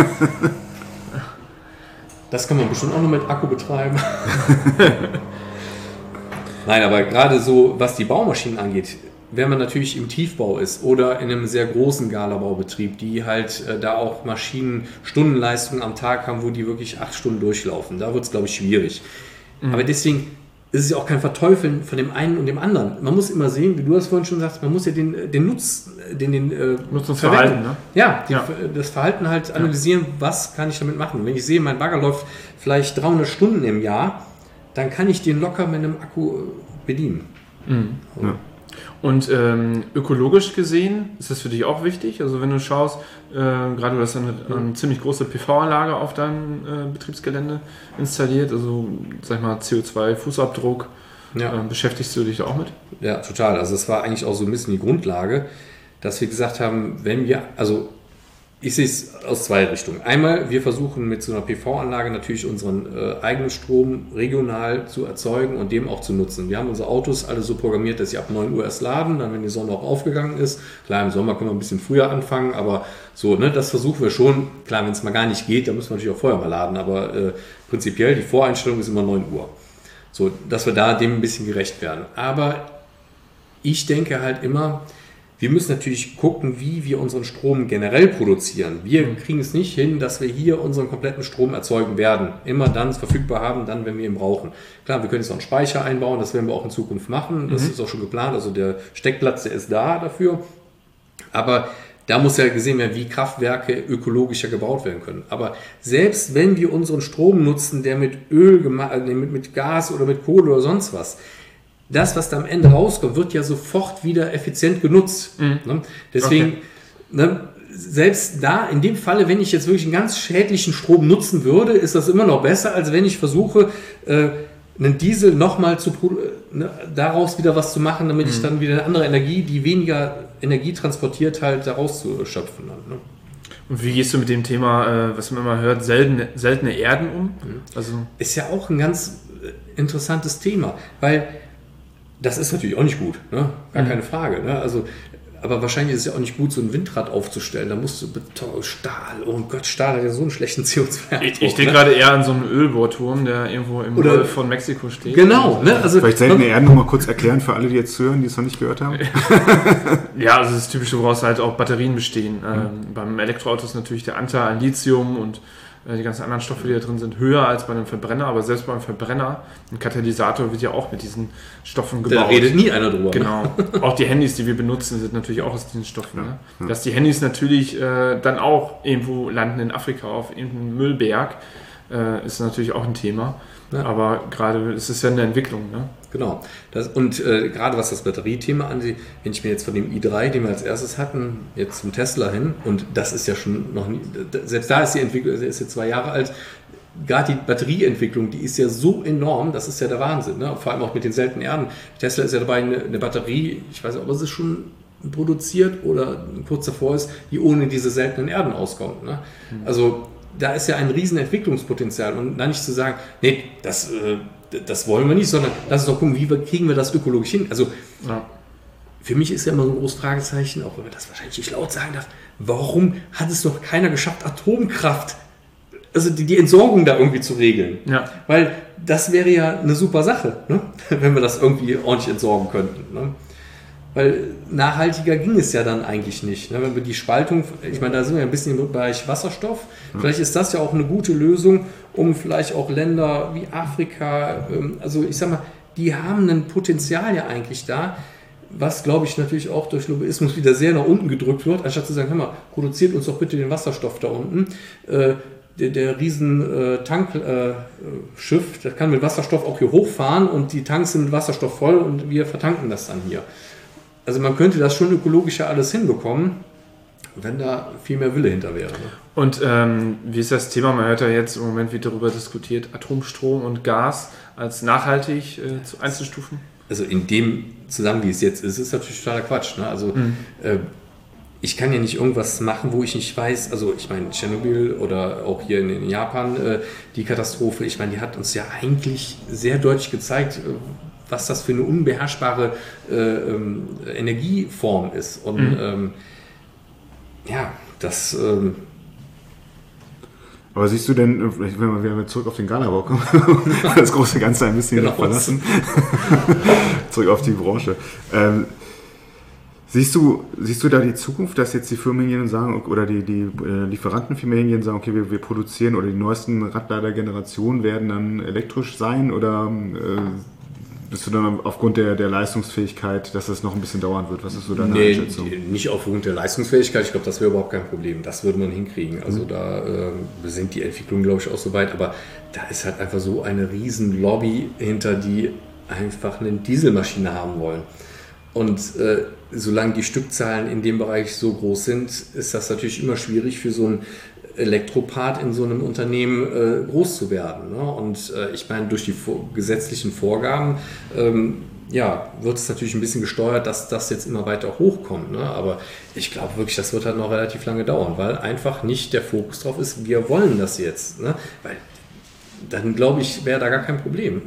Das kann man bestimmt auch noch mit Akku betreiben. Nein, aber gerade so, was die Baumaschinen angeht, wenn man natürlich im Tiefbau ist oder in einem sehr großen Galabaubetrieb, die halt da auch Maschinen Stundenleistungen am Tag haben, wo die wirklich 8 Stunden durchlaufen, da wird es, glaube ich, schwierig. Aber deswegen ist es ja auch kein Verteufeln von dem einen und dem anderen. Man muss immer sehen, wie du das vorhin schon sagst, man muss ja den Nutzungsverhalten, ne? Das Verhalten halt analysieren, was kann ich damit machen. Wenn ich sehe, mein Bagger läuft vielleicht 300 Stunden im Jahr, dann kann ich den locker mit einem Akku bedienen. Ja. Und ökologisch gesehen ist das für dich auch wichtig? Also wenn du schaust, gerade du hast eine ziemlich große PV-Anlage auf deinem Betriebsgelände installiert, also sag ich mal CO2-Fußabdruck, beschäftigst du dich da auch mit? Ja, total. Also das war eigentlich auch so ein bisschen die Grundlage, dass wir gesagt haben, ich sehe es aus 2 Richtungen. Einmal, wir versuchen mit so einer PV-Anlage natürlich unseren eigenen Strom regional zu erzeugen und dem auch zu nutzen. Wir haben unsere Autos alle so programmiert, dass sie ab 9 Uhr erst laden, dann wenn die Sonne auch aufgegangen ist. Klar, im Sommer können wir ein bisschen früher anfangen, aber so, ne, das versuchen wir schon. Klar, wenn es mal gar nicht geht, dann müssen wir natürlich auch vorher mal laden, aber prinzipiell die Voreinstellung ist immer 9 Uhr. So, dass wir da dem ein bisschen gerecht werden. Aber ich denke halt immer, Wir müssen natürlich gucken, wie wir unseren Strom generell produzieren. Wir kriegen es nicht hin, dass wir hier unseren kompletten Strom erzeugen werden. Immer dann verfügbar haben, dann, wenn wir ihn brauchen. Klar, wir können jetzt noch einen Speicher einbauen, das werden wir auch in Zukunft machen. Das ist auch schon geplant. Also der Steckplatz, der ist da dafür. Aber da muss ja gesehen werden, wie Kraftwerke ökologischer gebaut werden können. Aber selbst wenn wir unseren Strom nutzen, der mit Öl mit Gas oder mit Kohle oder sonst was, das, was da am Ende rauskommt, wird ja sofort wieder effizient genutzt. Ne? Deswegen, selbst da, in dem Falle, wenn ich jetzt wirklich einen ganz schädlichen Strom nutzen würde, ist das immer noch besser, als wenn ich versuche, einen Diesel nochmal daraus wieder was zu machen, damit ich dann wieder eine andere Energie, die weniger Energie transportiert, halt daraus zu schöpfen. Ne? Und wie gehst du mit dem Thema, was man immer hört, seltene Erden um? Also ist ja auch ein ganz interessantes Thema, weil das ist natürlich auch nicht gut, ne? Gar keine Frage. Ne? Also, aber wahrscheinlich ist es ja auch nicht gut, so ein Windrad aufzustellen. Da musst du Beton, Stahl, oh Gott, Stahl hat ja so einen schlechten CO2. Ich denke gerade eher an so einen Ölbohrturm, der irgendwo im Golf von Mexiko steht. Genau. Ne? Also, vielleicht seltene Erden noch mal kurz erklären für alle, die jetzt hören, die es noch nicht gehört haben. Ja, also das ist typisch, woraus halt auch Batterien bestehen. Beim Elektroauto ist natürlich der Anteil an Lithium und die ganzen anderen Stoffe, die da drin sind, höher als bei einem Verbrenner. Aber selbst beim Verbrenner, ein Katalysator wird ja auch mit diesen Stoffen gebaut. Da redet nie einer drüber. Genau. Auch die Handys, die wir benutzen, sind natürlich auch aus diesen Stoffen. Ja. Ne? Dass die Handys natürlich dann auch irgendwo landen in Afrika auf irgendeinem Müllberg, ist natürlich auch ein Thema. Ja. Aber gerade ist es ja eine Entwicklung. Ne? Genau. Gerade was das Batteriethema angeht, wenn ich mir jetzt von dem i3, den wir als erstes hatten, jetzt zum Tesla hin, und das ist ja schon noch nie, selbst da ist die Entwicklung, ist jetzt 2 Jahre alt, gerade die Batterieentwicklung, die ist ja so enorm, das ist ja der Wahnsinn. Ne? Vor allem auch mit den seltenen Erden. Tesla ist ja dabei, eine Batterie, ich weiß nicht, ob es schon produziert oder kurz davor ist, die ohne diese seltenen Erden auskommt. Ne? Also da ist ja ein riesen Entwicklungspotenzial, und dann nicht zu sagen, nee, das wollen wir nicht, sondern lass uns doch gucken, kriegen wir das ökologisch hin. Also für mich ist ja immer so ein großes Fragezeichen, auch wenn man das wahrscheinlich nicht laut sagen darf, warum hat es noch keiner geschafft, Atomkraft, also die Entsorgung da irgendwie zu regeln? Ja. Weil das wäre ja eine super Sache, ne? Wenn wir das irgendwie ordentlich entsorgen könnten. Ne? Weil nachhaltiger ging es ja dann eigentlich nicht. Ne? Wenn wir die Spaltung, ich meine, da sind wir ein bisschen im Bereich Wasserstoff. Vielleicht ist das ja auch eine gute Lösung, um vielleicht auch Länder wie Afrika, also ich sag mal, die haben ein Potenzial ja eigentlich da, was, glaube ich, natürlich auch durch Lobbyismus wieder sehr nach unten gedrückt wird, anstatt zu sagen, hör mal, produziert uns doch bitte den Wasserstoff da unten. Der riesen Tankschiff, das kann mit Wasserstoff auch hier hochfahren, und die Tanks sind mit Wasserstoff voll und wir vertanken das dann hier. Also man könnte das schon ökologischer alles hinbekommen, wenn da viel mehr Wille hinter wäre. Ne? Und wie ist das Thema? Man hört ja jetzt im Moment, wie darüber diskutiert, Atomstrom und Gas als nachhaltig einzustufen? Also in dem Zusammenhang, wie es jetzt ist natürlich totaler Quatsch. Ne? Also ich kann ja nicht irgendwas machen, wo ich nicht weiß, also ich meine Tschernobyl oder auch hier in Japan die Katastrophe, ich meine, die hat uns ja eigentlich sehr deutlich gezeigt, was das für eine unbeherrschbare Energieform ist. Und das... Aber siehst du denn, vielleicht wenn wir zurück auf den Galabau kommen, das große Ganze ein bisschen verlassen, zurück auf die Branche. Siehst du da die Zukunft, dass jetzt die Firmen sagen, oder die Lieferantenfirmen sagen, okay, wir produzieren, oder die neuesten Radlader-Generationen werden dann elektrisch sein, oder bist du dann aufgrund der Leistungsfähigkeit, dass das noch ein bisschen dauern wird? Was ist so deine Einschätzung? Nicht aufgrund der Leistungsfähigkeit. Ich glaube, das wäre überhaupt kein Problem. Das würde man hinkriegen. Also da sind die Entwicklungen, glaube ich, auch so weit. Aber da ist halt einfach so eine riesen Lobby hinter, die einfach eine Dieselmaschine haben wollen. Und solange die Stückzahlen in dem Bereich so groß sind, ist das natürlich immer schwierig für so ein Elektropart in so einem Unternehmen groß zu werden. Ne? Und ich meine, durch die gesetzlichen Vorgaben wird es natürlich ein bisschen gesteuert, dass das jetzt immer weiter hochkommt. Ne? Aber ich glaube wirklich, das wird halt noch relativ lange dauern, weil einfach nicht der Fokus drauf ist, wir wollen das jetzt. Ne? Weil dann, glaube ich, wäre da gar kein Problem.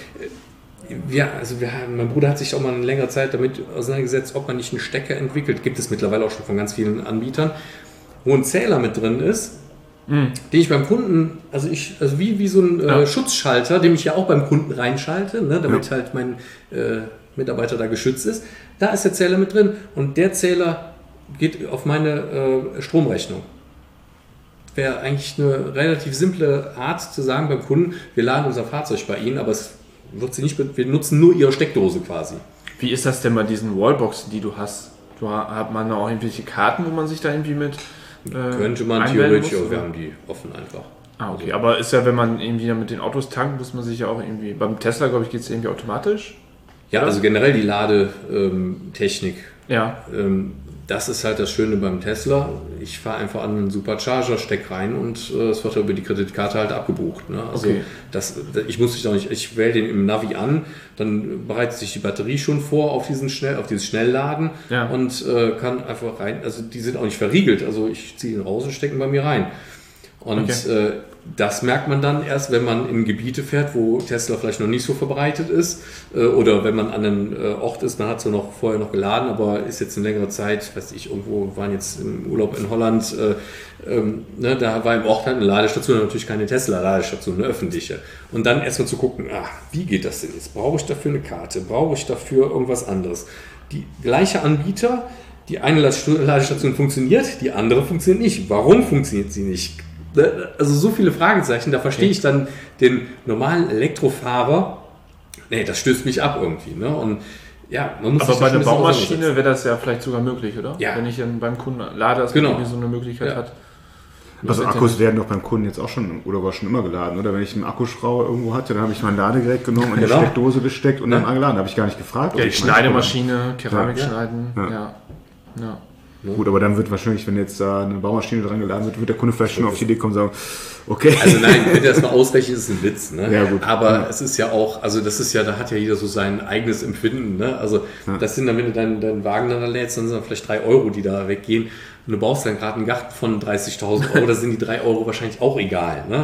Mein Bruder hat sich auch mal eine längere Zeit damit auseinandergesetzt, ob man nicht einen Stecker entwickelt. Gibt es mittlerweile auch schon von ganz vielen Anbietern, wo ein Zähler mit drin ist, den ich beim Kunden, wie so ein Schutzschalter, den ich ja auch beim Kunden reinschalte, ne, damit halt mein Mitarbeiter da geschützt ist. Da ist der Zähler mit drin und der Zähler geht auf meine Stromrechnung. Wäre eigentlich eine relativ simple Art zu sagen beim Kunden, wir laden unser Fahrzeug bei Ihnen, aber es wird sie nicht, wir nutzen nur Ihre Steckdose quasi. Wie ist das denn bei diesen Wallboxen, die du hast? Hat man da auch irgendwelche Karten, wo man sich da irgendwie mit könnte man theoretisch, aber wir haben die offen einfach. Ah, okay. Aber ist ja, wenn man irgendwie mit den Autos tankt, muss man sich ja auch irgendwie, beim Tesla, glaube ich, geht es irgendwie automatisch? Ja, also generell die Ladetechnik. Ja. Das ist halt das Schöne beim Tesla. Ich fahre einfach an einen Supercharger, steck rein und es wird über die Kreditkarte halt abgebucht. Ne? Also okay. Ich muss nicht, ich wähle den im Navi an, dann bereitet sich die Batterie schon vor auf dieses Schnellladen und kann einfach rein. Also die sind auch nicht verriegelt. Also ich ziehe ihn raus und stecke ihn bei mir rein. Und das merkt man dann erst, wenn man in Gebiete fährt, wo Tesla vielleicht noch nicht so verbreitet ist oder wenn man an einem Ort ist, man hat so vorher noch geladen, aber ist jetzt eine längere Zeit, weiß ich, irgendwo waren jetzt im Urlaub in Holland, da war im Ort halt eine Ladestation, natürlich keine Tesla-Ladestation, eine öffentliche. Und dann erstmal zu gucken, wie geht das denn jetzt? Brauche ich dafür eine Karte? Brauche ich dafür irgendwas anderes? Die gleiche Anbieter, die eine Ladestation funktioniert, die andere funktioniert nicht. Warum funktioniert sie nicht? Also so viele Fragezeichen, da verstehe ich dann den normalen Elektrofahrer, das stößt mich ab irgendwie. Ne? Und ja, man muss. Aber bei einer Baumaschine wäre das ja vielleicht sogar möglich, oder? Ja. Wenn ich dann beim Kunden lade, dass man irgendwie so eine Möglichkeit hat. Also Akkus werden doch beim Kunden jetzt auch schon oder war schon immer geladen, oder? Wenn ich einen Akkuschrauber irgendwo hatte, dann habe ich mein Ladegerät genommen und die Steckdose gesteckt und dann angeladen. Da habe ich gar nicht gefragt. Ja, die Schneidemaschine, Keramik schneiden. Ja. Gut, aber dann wird wahrscheinlich, wenn jetzt da eine Baumaschine dran geladen wird, wird der Kunde vielleicht schon auf die Idee kommen und sagen, okay. Also nein, wenn der das mal ausrechnet, ist es ein Witz. Ne? Ja, gut. Aber es ist ja auch, also das ist ja, da hat ja jeder so sein eigenes Empfinden. Ne? Also das sind dann, wenn du deinen Wagen dann lädst, dann sind das vielleicht 3 Euro, die da weggehen. Und du baust dann gerade einen Garten von 30.000 Euro, da sind die 3 Euro wahrscheinlich auch egal. Ne?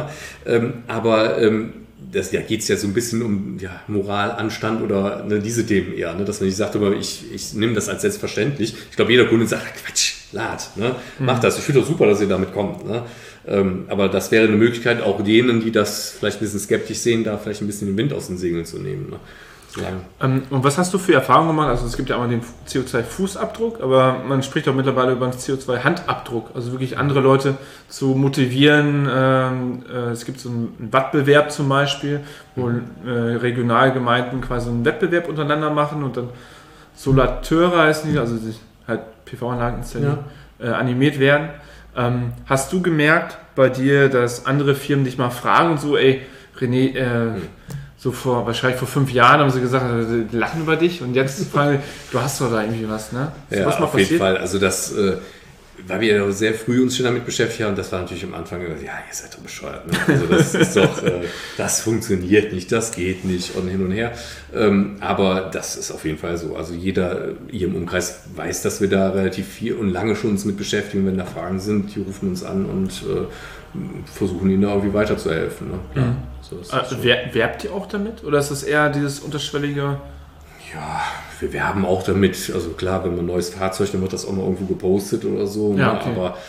Da geht es ja so ein bisschen um Moral, Anstand oder diese Themen eher, ne? Dass man nicht sagt, aber ich nehme das als selbstverständlich. Ich glaube, jeder Kunde sagt, Quatsch, lad, ne? Mach das. Ich finde doch super, dass ihr damit kommt. Ne? Aber das wäre eine Möglichkeit, auch denen, die das vielleicht ein bisschen skeptisch sehen, da vielleicht ein bisschen den Wind aus den Segeln zu nehmen. Ne? Und was hast du für Erfahrungen gemacht? Also es gibt ja einmal den CO2-Fußabdruck, aber man spricht auch mittlerweile über den CO2-Handabdruck. Also wirklich andere Leute zu motivieren. Es gibt so einen Wettbewerb zum Beispiel, wo Regionalgemeinden quasi einen Wettbewerb untereinander machen und dann Solateure heißen die, also sich halt PV-Anlagen installieren, animiert werden. Hast du gemerkt bei dir, dass andere Firmen dich mal fragen und so, ey, René, wahrscheinlich vor 5 Jahren haben sie gesagt, die lachen über dich und jetzt du hast doch da irgendwie was, ne? Ja, was mal auf jeden Fall. Also das, weil wir ja sehr früh uns schon damit beschäftigt haben, das war natürlich am Anfang, ihr seid doch bescheuert. Ne? Also das ist doch, das funktioniert nicht, das geht nicht und hin und her. Aber das ist auf jeden Fall so. Also jeder hier im Umkreis weiß, dass wir da relativ viel und lange schon uns mit beschäftigen. Wenn da Fragen sind, die rufen uns an und versuchen ihnen da irgendwie weiterzuhelfen. Ne? Ja, so werbt ihr auch damit? Oder ist das eher dieses unterschwellige? Ja, wir werben auch damit. Also klar, wenn man ein neues Fahrzeug, dann wird das auch mal irgendwo gepostet oder so. Ja, ne? okay. Aber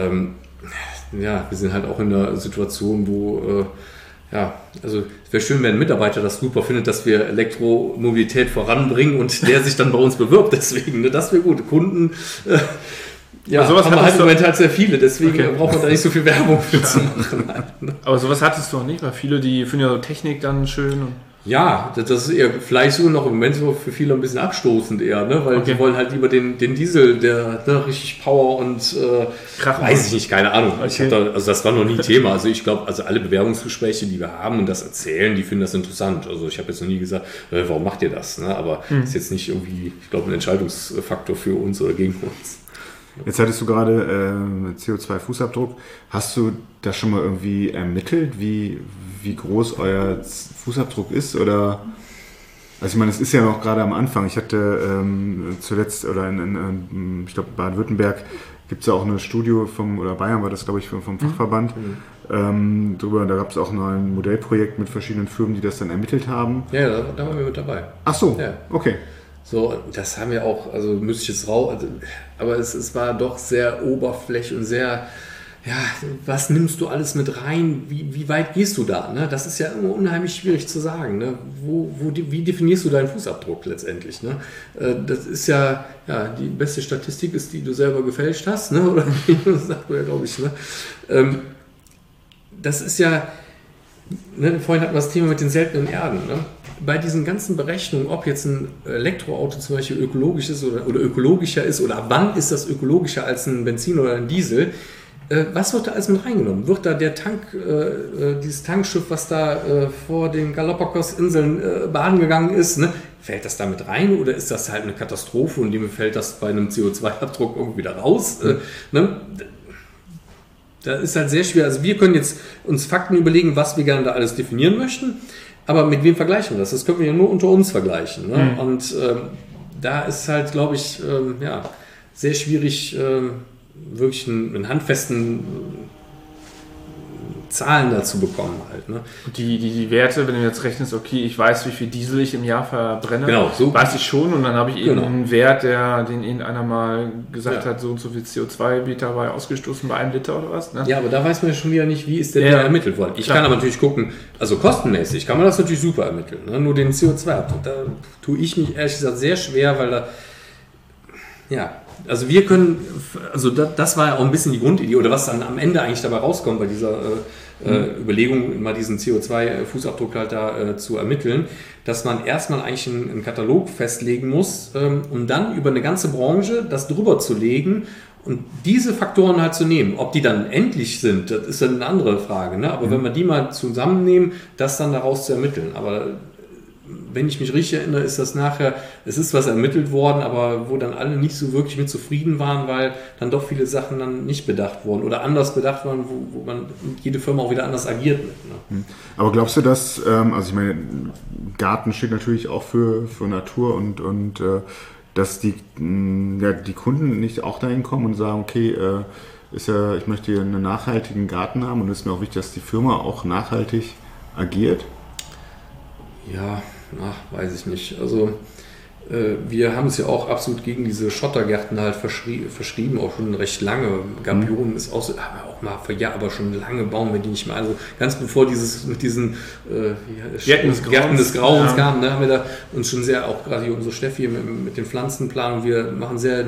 wir sind halt auch in einer Situation, wo also es wäre schön, wenn ein Mitarbeiter das super findet, dass wir Elektromobilität voranbringen und der sich dann bei uns bewirbt. Deswegen, ne? Das wäre gut. Kunden sowas haben wir halt im Moment halt sehr viele, deswegen braucht man da nicht so viel Werbung für zu machen. Aber sowas hattest du noch nicht, weil viele, die finden ja so Technik dann schön. Ja, das ist eher vielleicht so noch im Moment so für viele ein bisschen abstoßend eher, ne? Weil die wollen halt lieber den Diesel, der richtig Power und weiß ich nicht, keine Ahnung. Okay. Das war noch nie Thema. Also ich glaube, alle Bewerbungsgespräche, die wir haben und das erzählen, die finden das interessant. Also ich habe jetzt noch nie gesagt, warum macht ihr das? Ne? Aber ist jetzt nicht irgendwie, ich glaube, ein Entscheidungsfaktor für uns oder gegen uns. Jetzt hattest du gerade CO2-Fußabdruck. Hast du das schon mal irgendwie ermittelt, wie groß euer Fußabdruck ist? Oder, also ich meine, es ist ja noch gerade am Anfang. Ich hatte zuletzt, oder ich glaube Baden-Württemberg, gibt es ja auch eine Studie oder Bayern war das, glaube ich, vom Fachverband. Drüber, da gab es auch noch ein Modellprojekt mit verschiedenen Firmen, die das dann ermittelt haben. Ja, da waren wir mit dabei. Ach so, ja. Okay. So, das haben wir auch, also müsste ich jetzt raus, aber es war doch sehr oberflächlich und sehr, was nimmst du alles mit rein? Wie weit gehst du da? Ne? Das ist ja immer unheimlich schwierig zu sagen. Ne? Wie definierst du deinen Fußabdruck letztendlich? Ne? Das ist ja, die beste Statistik ist, die du selber gefälscht hast. Ne? Oder das sagt man ja, glaube ich. Ne? Das ist ja, ne? Vorhin hatten wir das Thema mit den seltenen Erden. Ne? Bei diesen ganzen Berechnungen, ob jetzt ein Elektroauto zum Beispiel ökologisch ist oder ökologischer ist oder wann ist das ökologischer als ein Benzin oder ein Diesel, was wird da alles mit reingenommen? Wird da der dieses Tankschiff, was da vor den Galapagos-Inseln baden gegangen ist, ne? Fällt das da mit rein oder ist das halt eine Katastrophe und dem fällt das bei einem CO2-Abdruck irgendwie wieder raus? Ne? Da ist halt sehr schwer. Also wir können jetzt uns Fakten überlegen, was wir gerne da alles definieren möchten, aber mit wem vergleichen wir das? Das können wir ja nur unter uns vergleichen. Ne? Und da ist halt, glaube ich, sehr schwierig, wirklich einen handfesten Zahlen dazu bekommen halt. Ne? Die Werte, wenn du jetzt rechnest, okay, ich weiß, wie viel Diesel ich im Jahr verbrenne, genau, so weiß ich schon und dann habe ich eben einen Wert, den irgendeiner mal gesagt hat, so und so viel CO2 wird dabei ausgestoßen bei einem Liter oder was. Ne? Ja, aber da weiß man ja schon wieder nicht, wie ist der ermittelt worden. Ich kann aber natürlich gucken, also kostenmäßig kann man das natürlich super ermitteln, ne? Nur den CO2-Abdruck, da tue ich mich ehrlich gesagt sehr schwer, weil da, also wir können, also das war ja auch ein bisschen die Grundidee, oder was dann am Ende eigentlich dabei rauskommt bei dieser Überlegung, mal diesen CO2-Fußabdruck halt da zu ermitteln, dass man erstmal eigentlich einen Katalog festlegen muss, um dann über eine ganze Branche das drüber zu legen und diese Faktoren halt zu nehmen. Ob die dann endlich sind, das ist dann eine andere Frage, ne? Aber wenn wir die mal zusammennehmen, das dann daraus zu ermitteln. Aber wenn ich mich richtig erinnere, ist das nachher, es ist was ermittelt worden, aber wo dann alle nicht so wirklich mit zufrieden waren, weil dann doch viele Sachen dann nicht bedacht wurden oder anders bedacht wurden, wo man jede Firma auch wieder anders agiert mit. Ne? Aber glaubst du, dass, also ich meine, Garten steht natürlich auch für Natur und dass die Kunden nicht auch dahin kommen und sagen, okay, ich möchte hier einen nachhaltigen Garten haben und es ist mir auch wichtig, dass die Firma auch nachhaltig agiert? Ja, weiß ich nicht. Also wir haben es ja auch absolut gegen diese Schottergärten halt verschrieben, auch schon recht lange. Gabionen ist auch so, aber schon lange bauen wir die nicht mehr. Also ganz bevor mit diesen Gärten des Grauens kam, ne, haben wir da uns schon sehr, auch gerade hier unsere Steffi mit den Pflanzenplanungen, wir machen sehr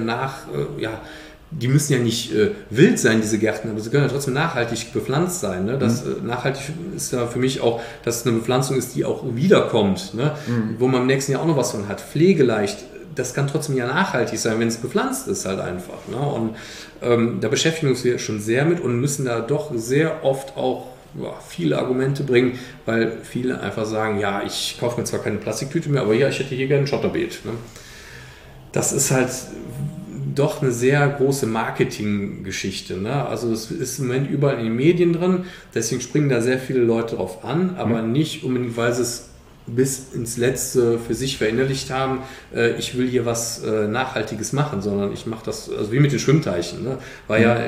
die müssen ja nicht wild sein, diese Gärten, aber sie können ja trotzdem nachhaltig bepflanzt sein. Ne? Das nachhaltig ist ja für mich auch, dass es eine Bepflanzung ist, die auch wiederkommt, ne? Wo man im nächsten Jahr auch noch was von hat. Pflegeleicht, das kann trotzdem ja nachhaltig sein, wenn es bepflanzt ist halt einfach. Ne? Und da beschäftigen wir uns schon sehr mit und müssen da doch sehr oft auch viele Argumente bringen, weil viele einfach sagen, ja, ich kaufe mir zwar keine Plastiktüte mehr, aber ja, ich hätte hier gerne ein Schotterbeet. Ne? Das ist halt doch eine sehr große Marketinggeschichte. Ne? Also es ist im Moment überall in den Medien drin, deswegen springen da sehr viele Leute drauf an, aber nicht unbedingt, weil sie es bis ins Letzte für sich verinnerlicht haben, ich will hier was Nachhaltiges machen, sondern ich mache das, also wie mit den Schwimmteichen. Ne? War ja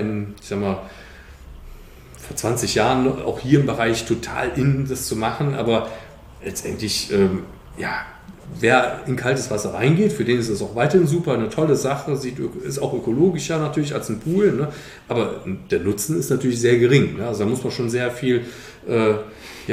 vor 20 Jahren auch hier im Bereich total in, das zu machen, aber letztendlich, wer in kaltes Wasser reingeht, für den ist das auch weiterhin super, eine tolle Sache, ist auch ökologischer natürlich als ein Pool, ne? Aber der Nutzen ist natürlich sehr gering. Ne? Also da muss man schon sehr viel, eine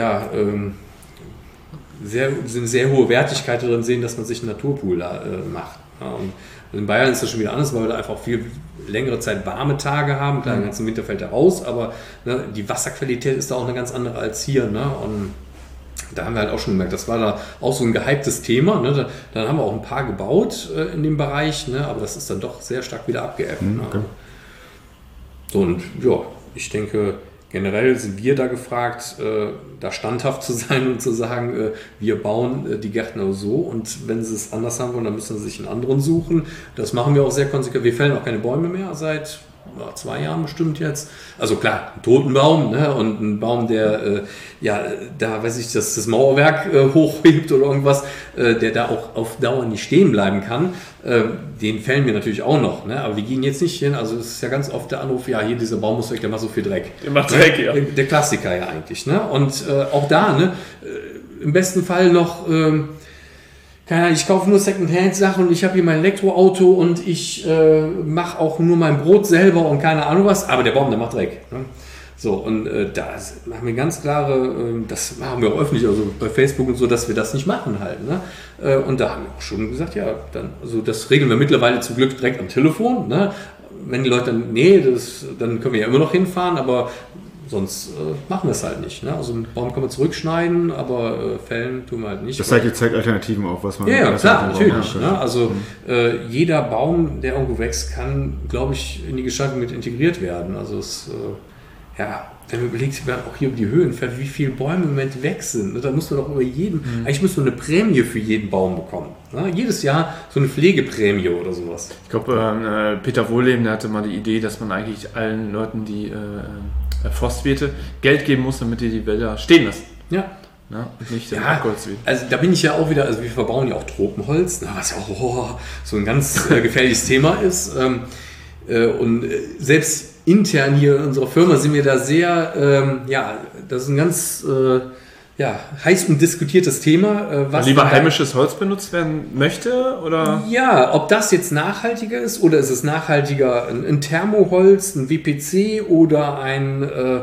sehr hohe Wertigkeit darin sehen, dass man sich einen Naturpool macht. Ja? Und in Bayern ist das schon wieder anders, weil wir da einfach viel längere Zeit warme Tage haben. Klar, den ganzen Winter fällt er raus, aber ne, die Wasserqualität ist da auch eine ganz andere als hier. Ne? Und da haben wir halt auch schon gemerkt, das war da auch so ein gehyptes Thema. Ne? Dann haben wir auch ein paar gebaut in dem Bereich, ne? Aber das ist dann doch sehr stark wieder abgeebbt. Okay. So, und ja, ich denke, generell sind wir da gefragt, da standhaft zu sein und zu sagen, wir bauen die Gärtner so und wenn sie es anders haben wollen, dann müssen sie sich einen anderen suchen. Das machen wir auch sehr konsequent. Wir fällen auch keine Bäume mehr seit 2 Jahren bestimmt jetzt. Also klar, ein Totenbaum, ne? Und ein Baum, der da weiß ich, das Mauerwerk hochhebt oder irgendwas, der da auch auf Dauer nicht stehen bleiben kann, den fällen wir natürlich auch noch. Ne? Aber wir gehen jetzt nicht hin, also es ist ja ganz oft der Anruf, ja, hier dieser Baum muss weg, der macht so viel Dreck. Der macht Dreck, ja. Der Klassiker ja eigentlich. Ne? Und auch da, ne, im besten Fall noch keine Ahnung, ich kaufe nur Secondhand-Sachen und ich habe hier mein Elektroauto und ich mache auch nur mein Brot selber und keine Ahnung was, aber der Baum, der macht Dreck. Ne? So, und da machen wir ganz klare, das machen wir auch öffentlich, also bei Facebook und so, dass wir das nicht machen halt. Ne? Und da haben wir auch schon gesagt, ja, dann, also das regeln wir mittlerweile zum Glück direkt am Telefon. Ne? Wenn die Leute dann, dann können wir ja immer noch hinfahren, aber sonst machen wir es halt nicht. Ne? Also einen Baum kann man zurückschneiden, aber fällen tun wir halt nicht. Das zeigt Alternativen auf, was man... Ja, klar, natürlich. Ne? Also jeder Baum, der irgendwo wächst, kann, glaube ich, in die Gestaltung mit integriert werden. Also es... wenn man überlegt, auch hier um die Höhen, wie viele Bäume im Moment weg sind, ne, da muss man doch über jeden, eigentlich müsste man eine Prämie für jeden Baum bekommen. Ne? Jedes Jahr so eine Pflegeprämie oder sowas. Ich glaube, Peter Wohlleben, der hatte mal die Idee, dass man eigentlich allen Leuten, die Forstwirte, Geld geben muss, damit die Wälder stehen lassen. Ja. Na, und nicht abgeholzt wird. Also da bin ich ja auch wieder, also wir verbauen ja auch Tropenholz, was ja auch so ein ganz gefährliches Thema ist. Und selbst intern hier in unserer Firma sind wir da sehr, das ist ein ganz heiß umdiskutiertes Thema. Was lieber heimisches Holz benutzt werden möchte? Oder? Ja, ob das jetzt nachhaltiger ist oder ist es nachhaltiger ein Thermoholz, ein WPC oder ein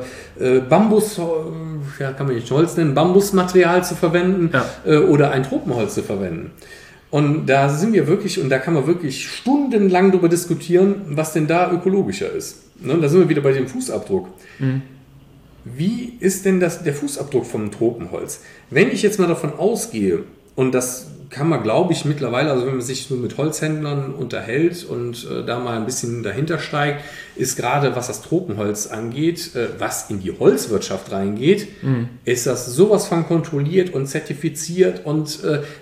Bambus, kann man nicht Holz nennen, Bambusmaterial zu verwenden oder ein Tropenholz zu verwenden. Und da sind wir wirklich, und da kann man wirklich stundenlang darüber diskutieren, was denn da ökologischer ist. Ne? Da sind wir wieder bei dem Fußabdruck. Mhm. Wie ist denn der Fußabdruck vom Tropenholz? Wenn ich jetzt mal davon ausgehe, und das kann man, glaube ich, mittlerweile, also wenn man sich nur mit Holzhändlern unterhält und da mal ein bisschen dahinter steigt, ist gerade, was das Tropenholz angeht, was in die Holzwirtschaft reingeht, ist das sowas von kontrolliert und zertifiziert und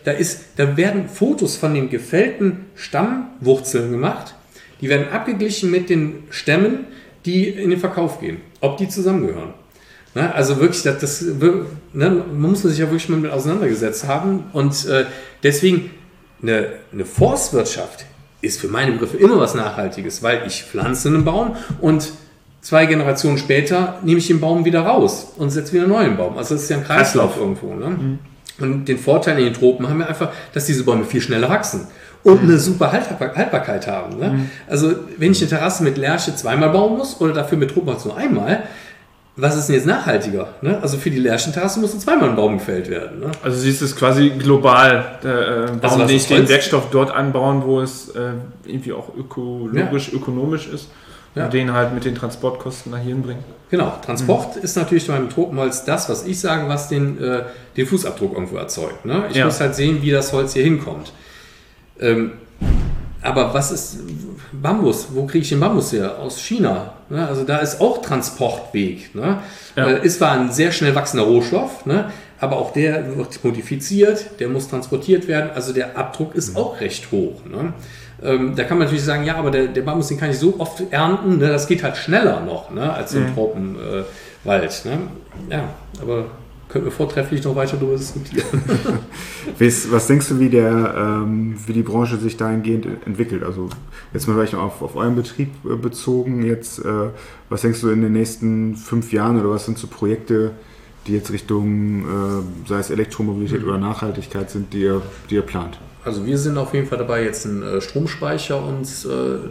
da werden Fotos von den gefällten Stammwurzeln gemacht, die werden abgeglichen mit den Stämmen, die in den Verkauf gehen, ob die zusammengehören. Na, also wirklich, man muss sich ja wirklich mal mit auseinandergesetzt haben und deswegen eine Forstwirtschaft ist für meine Begriffe immer was Nachhaltiges, weil ich pflanze einen Baum und 2 Generationen später nehme ich den Baum wieder raus und setze wieder einen neuen Baum. Also das ist ja ein Kreislauf irgendwo. Ne? Mhm. Und den Vorteil in den Tropen haben wir einfach, dass diese Bäume viel schneller wachsen und eine super Haltbarkeit haben. Ne? Mhm. Also wenn ich eine Terrasse mit Lärche 2-mal bauen muss oder dafür mit Tropenholz nur einmal, was ist denn jetzt nachhaltiger? Ne? Also für die Lärchenterrasse muss 2-mal ein Baum gefällt werden. Ne? Also siehst du es quasi global. Warum nicht den Werkstoff dort anbauen, wo es irgendwie auch ökonomisch ist und den halt mit den Transportkosten nach hier bringen? Genau, Transport ist natürlich beim Tropenholz das, was ich sage, was den Fußabdruck irgendwo erzeugt. Ne? Ich muss halt sehen, wie das Holz hier hinkommt. Aber was ist Bambus? Wo kriege ich den Bambus her? Aus China. Ne? Also da ist auch Transportweg. Ne? Ist zwar ein sehr schnell wachsender Rohstoff, ne? Aber auch der wird modifiziert, der muss transportiert werden. Also der Abdruck ist auch recht hoch. Ne? Da kann man natürlich sagen, ja, aber der Bambus, den kann ich so oft ernten, ne? Das geht halt schneller noch, ne? Als im Tropenwald. Ne? Ja, aber könnten wir vortrefflich noch weiter darüber diskutieren. Was denkst du, wie die Branche sich dahingehend entwickelt? Also jetzt mal vielleicht auf euren Betrieb bezogen. Jetzt, was denkst du in den nächsten 5 Jahren oder was sind so Projekte, die jetzt Richtung, sei es Elektromobilität oder Nachhaltigkeit sind, die ihr plant? Also wir sind auf jeden Fall dabei, jetzt einen Stromspeicher uns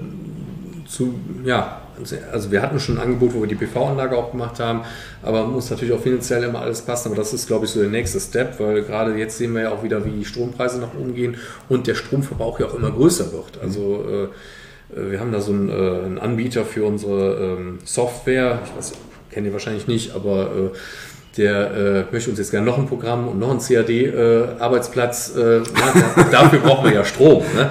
also wir hatten schon ein Angebot, wo wir die PV-Anlage auch gemacht haben, aber muss natürlich auch finanziell immer alles passen, aber das ist, glaube ich, so der nächste Step, weil gerade jetzt sehen wir ja auch wieder, wie die Strompreise nach oben gehen und der Stromverbrauch ja auch immer größer wird. Also wir haben da so einen Anbieter für unsere Software, kennt ihr wahrscheinlich nicht, aber der möchte uns jetzt gerne noch ein Programm und noch einen CAD-Arbeitsplatz. Dafür brauchen wir ja Strom. Ne?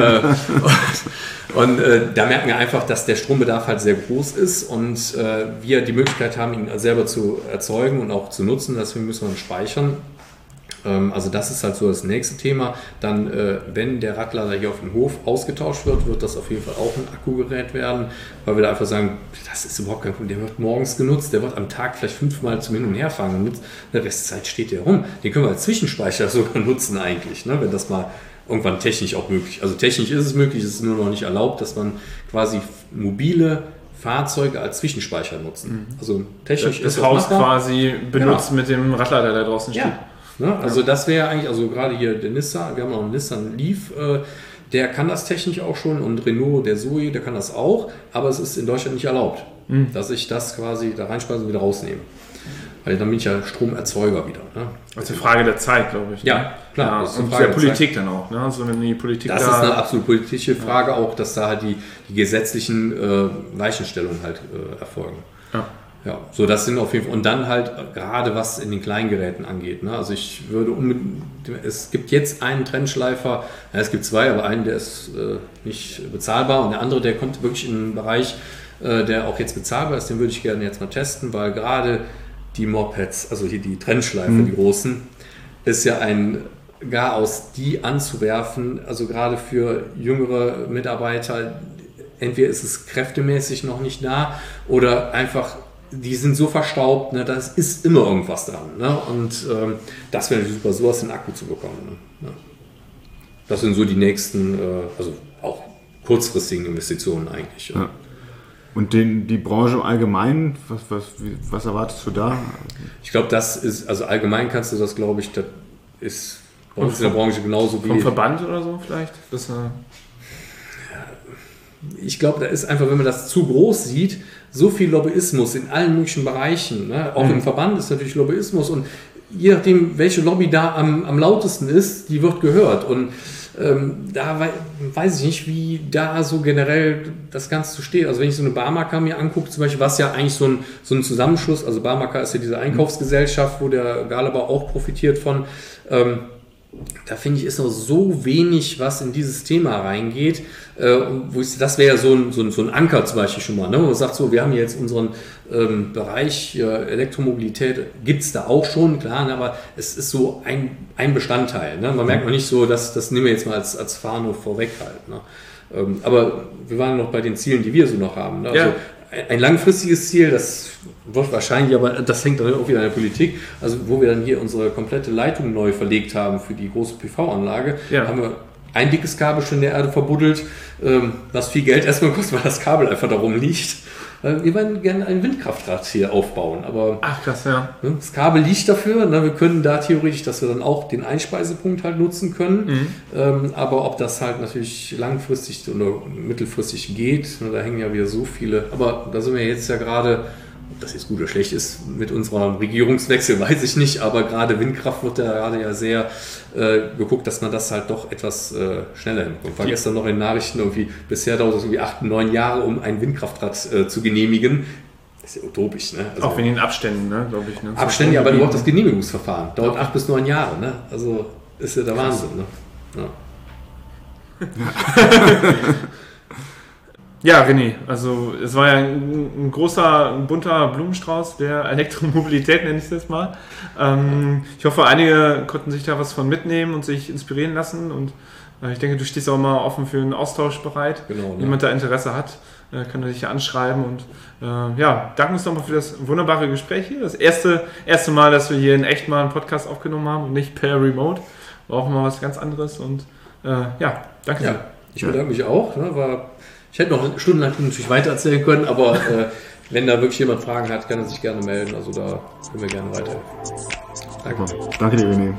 Und da merken wir einfach, dass der Strombedarf halt sehr groß ist und wir die Möglichkeit haben, ihn selber zu erzeugen und auch zu nutzen. Deswegen müssen wir ihn speichern. Also das ist halt so das nächste Thema. Dann, wenn der Radlader hier auf dem Hof ausgetauscht wird, wird das auf jeden Fall auch ein Akkugerät werden, weil wir da einfach sagen, das ist überhaupt kein Problem. Der wird morgens genutzt, der wird am Tag vielleicht 5-mal zum Hin- und Herfahren genutzt. In der Restzeit steht der rum. Den können wir als Zwischenspeicher sogar nutzen eigentlich, ne? Wenn das mal irgendwann technisch auch möglich. Also technisch ist es möglich, es ist nur noch nicht erlaubt, dass man quasi mobile Fahrzeuge als Zwischenspeicher nutzen. Also technisch das Haus machbar. Quasi benutzt mit dem Radlader, der draußen steht. Ne? Also das wäre eigentlich, also gerade hier der Nissan, wir haben noch einen Nissan Leaf, der kann das technisch auch schon und Renault, der Zoe, der kann das auch, aber es ist in Deutschland nicht erlaubt, dass ich das quasi da reinspeise und wieder rausnehme. Weil dann bin ich ja Stromerzeuger wieder. Ne? Das ist eine Frage der Zeit, glaube ich. Ja, klar. Ja, und der Politik dann auch. Ne? Also wenn die Politik das ist eine absolut politische Frage auch, dass da halt die gesetzlichen Weichenstellungen halt erfolgen. Ja, so das sind auf jeden Fall. Und dann halt gerade was in den Kleingeräten angeht. Ne? Also ich würde es gibt jetzt einen Trennschleifer, ja, es gibt zwei, aber einen, der ist nicht bezahlbar und der andere, der kommt wirklich in einen Bereich, der auch jetzt bezahlbar ist, den würde ich gerne jetzt mal testen, weil gerade die Mopeds, also hier die Trennschleifer, die großen, ist ja ein Garaus, die anzuwerfen, also gerade für jüngere Mitarbeiter, entweder ist es kräftemäßig noch nicht da oder einfach, die sind so verstaubt, ne, das ist immer irgendwas dran. Ne? Und das wäre natürlich super, sowas in den Akku zu bekommen. Ne? Ja. Das sind so die nächsten, also auch kurzfristigen Investitionen eigentlich. Ja. Und die Branche im Allgemeinen, was erwartest du da? Ich glaube, das ist, also allgemein kannst du das, glaube ich, das ist bei uns in der Branche genauso wie... Vom Verband oder so vielleicht? Ich glaube, da ist einfach, wenn man das zu groß sieht, so viel Lobbyismus in allen möglichen Bereichen. Ne? Auch im Verband ist natürlich Lobbyismus und je nachdem, welche Lobby da am lautesten ist, die wird gehört. Und da weiß ich nicht, wie da so generell das Ganze so steht. Also wenn ich so eine Barmarker mir angucke, zum Beispiel, was ja eigentlich so ein Zusammenschluss, also Barmarker ist ja diese Einkaufsgesellschaft, wo der Galabau auch profitiert von, da finde ich, ist noch so wenig, was in dieses Thema reingeht. Das wäre ja so ein Anker zum Beispiel schon mal. Ne? Wo man sagt, so, wir haben hier jetzt unseren Bereich Elektromobilität, gibt es da auch schon, klar, ne? Aber es ist so ein Bestandteil. Ne? Man merkt noch nicht so, das nehmen wir jetzt mal als Fahne vorweg halt. Ne? Aber wir waren noch bei den Zielen, die wir so noch haben. Ne? Also ein langfristiges Ziel, das wird wahrscheinlich, aber das hängt dann auch wieder an der Politik, also wo wir dann hier unsere komplette Leitung neu verlegt haben für die große PV-Anlage, haben wir ein dickes Kabel schon in der Erde verbuddelt, was viel Geld erstmal kostet, weil das Kabel einfach da rumliegt. Wir wollen gerne ein Windkraftrad hier aufbauen, aber ach krass, ja. Das Kabel liegt dafür, ne, wir können da theoretisch, dass wir dann auch den Einspeisepunkt halt nutzen können, aber ob das halt natürlich langfristig oder mittelfristig geht, ne, da hängen ja wieder so viele, aber da sind wir jetzt ja gerade, ob das jetzt gut oder schlecht ist mit unserem Regierungswechsel, weiß ich nicht, aber gerade Windkraft wird da gerade ja sehr geguckt, dass man das halt doch etwas schneller hinbekommt. War gestern noch in Nachrichten irgendwie, bisher dauert es irgendwie 8, 9 Jahre, um ein Windkraftrad zu genehmigen. Das ist ja utopisch, ne? Also, auch wegen den Abständen, ne, glaube ich. Ne? Abstände, aber überhaupt das Genehmigungsverfahren dauert 8 bis 9 Jahre, ne? Also ist ja der Wahnsinn, ne? Ja. Ja, René, also es war ja ein großer, ein bunter Blumenstrauß der Elektromobilität, nenne ich es jetzt mal. Ich hoffe, einige konnten sich da was von mitnehmen und sich inspirieren lassen und ich denke, du stehst auch mal offen für einen Austausch bereit. Genau, ne? Wenn jemand da Interesse hat, kann er dich ja anschreiben und danke uns nochmal für das wunderbare Gespräch hier. Das erste Mal, dass wir hier in echt mal einen Podcast aufgenommen haben und nicht per Remote. War auch mal was ganz anderes und danke dir. Ich bedanke mich auch, ne, ich hätte noch stundenlang natürlich weiter erzählen können, aber wenn da wirklich jemand Fragen hat, kann er sich gerne melden. Also da können wir gerne weiterhelfen. Danke. Danke dir, René.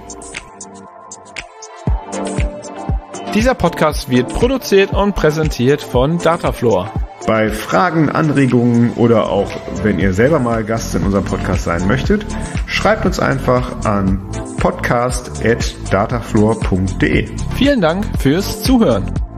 Dieser Podcast wird produziert und präsentiert von Datafloor. Bei Fragen, Anregungen oder auch wenn ihr selber mal Gast in unserem Podcast sein möchtet, schreibt uns einfach an podcast@datafloor.de. Vielen Dank fürs Zuhören.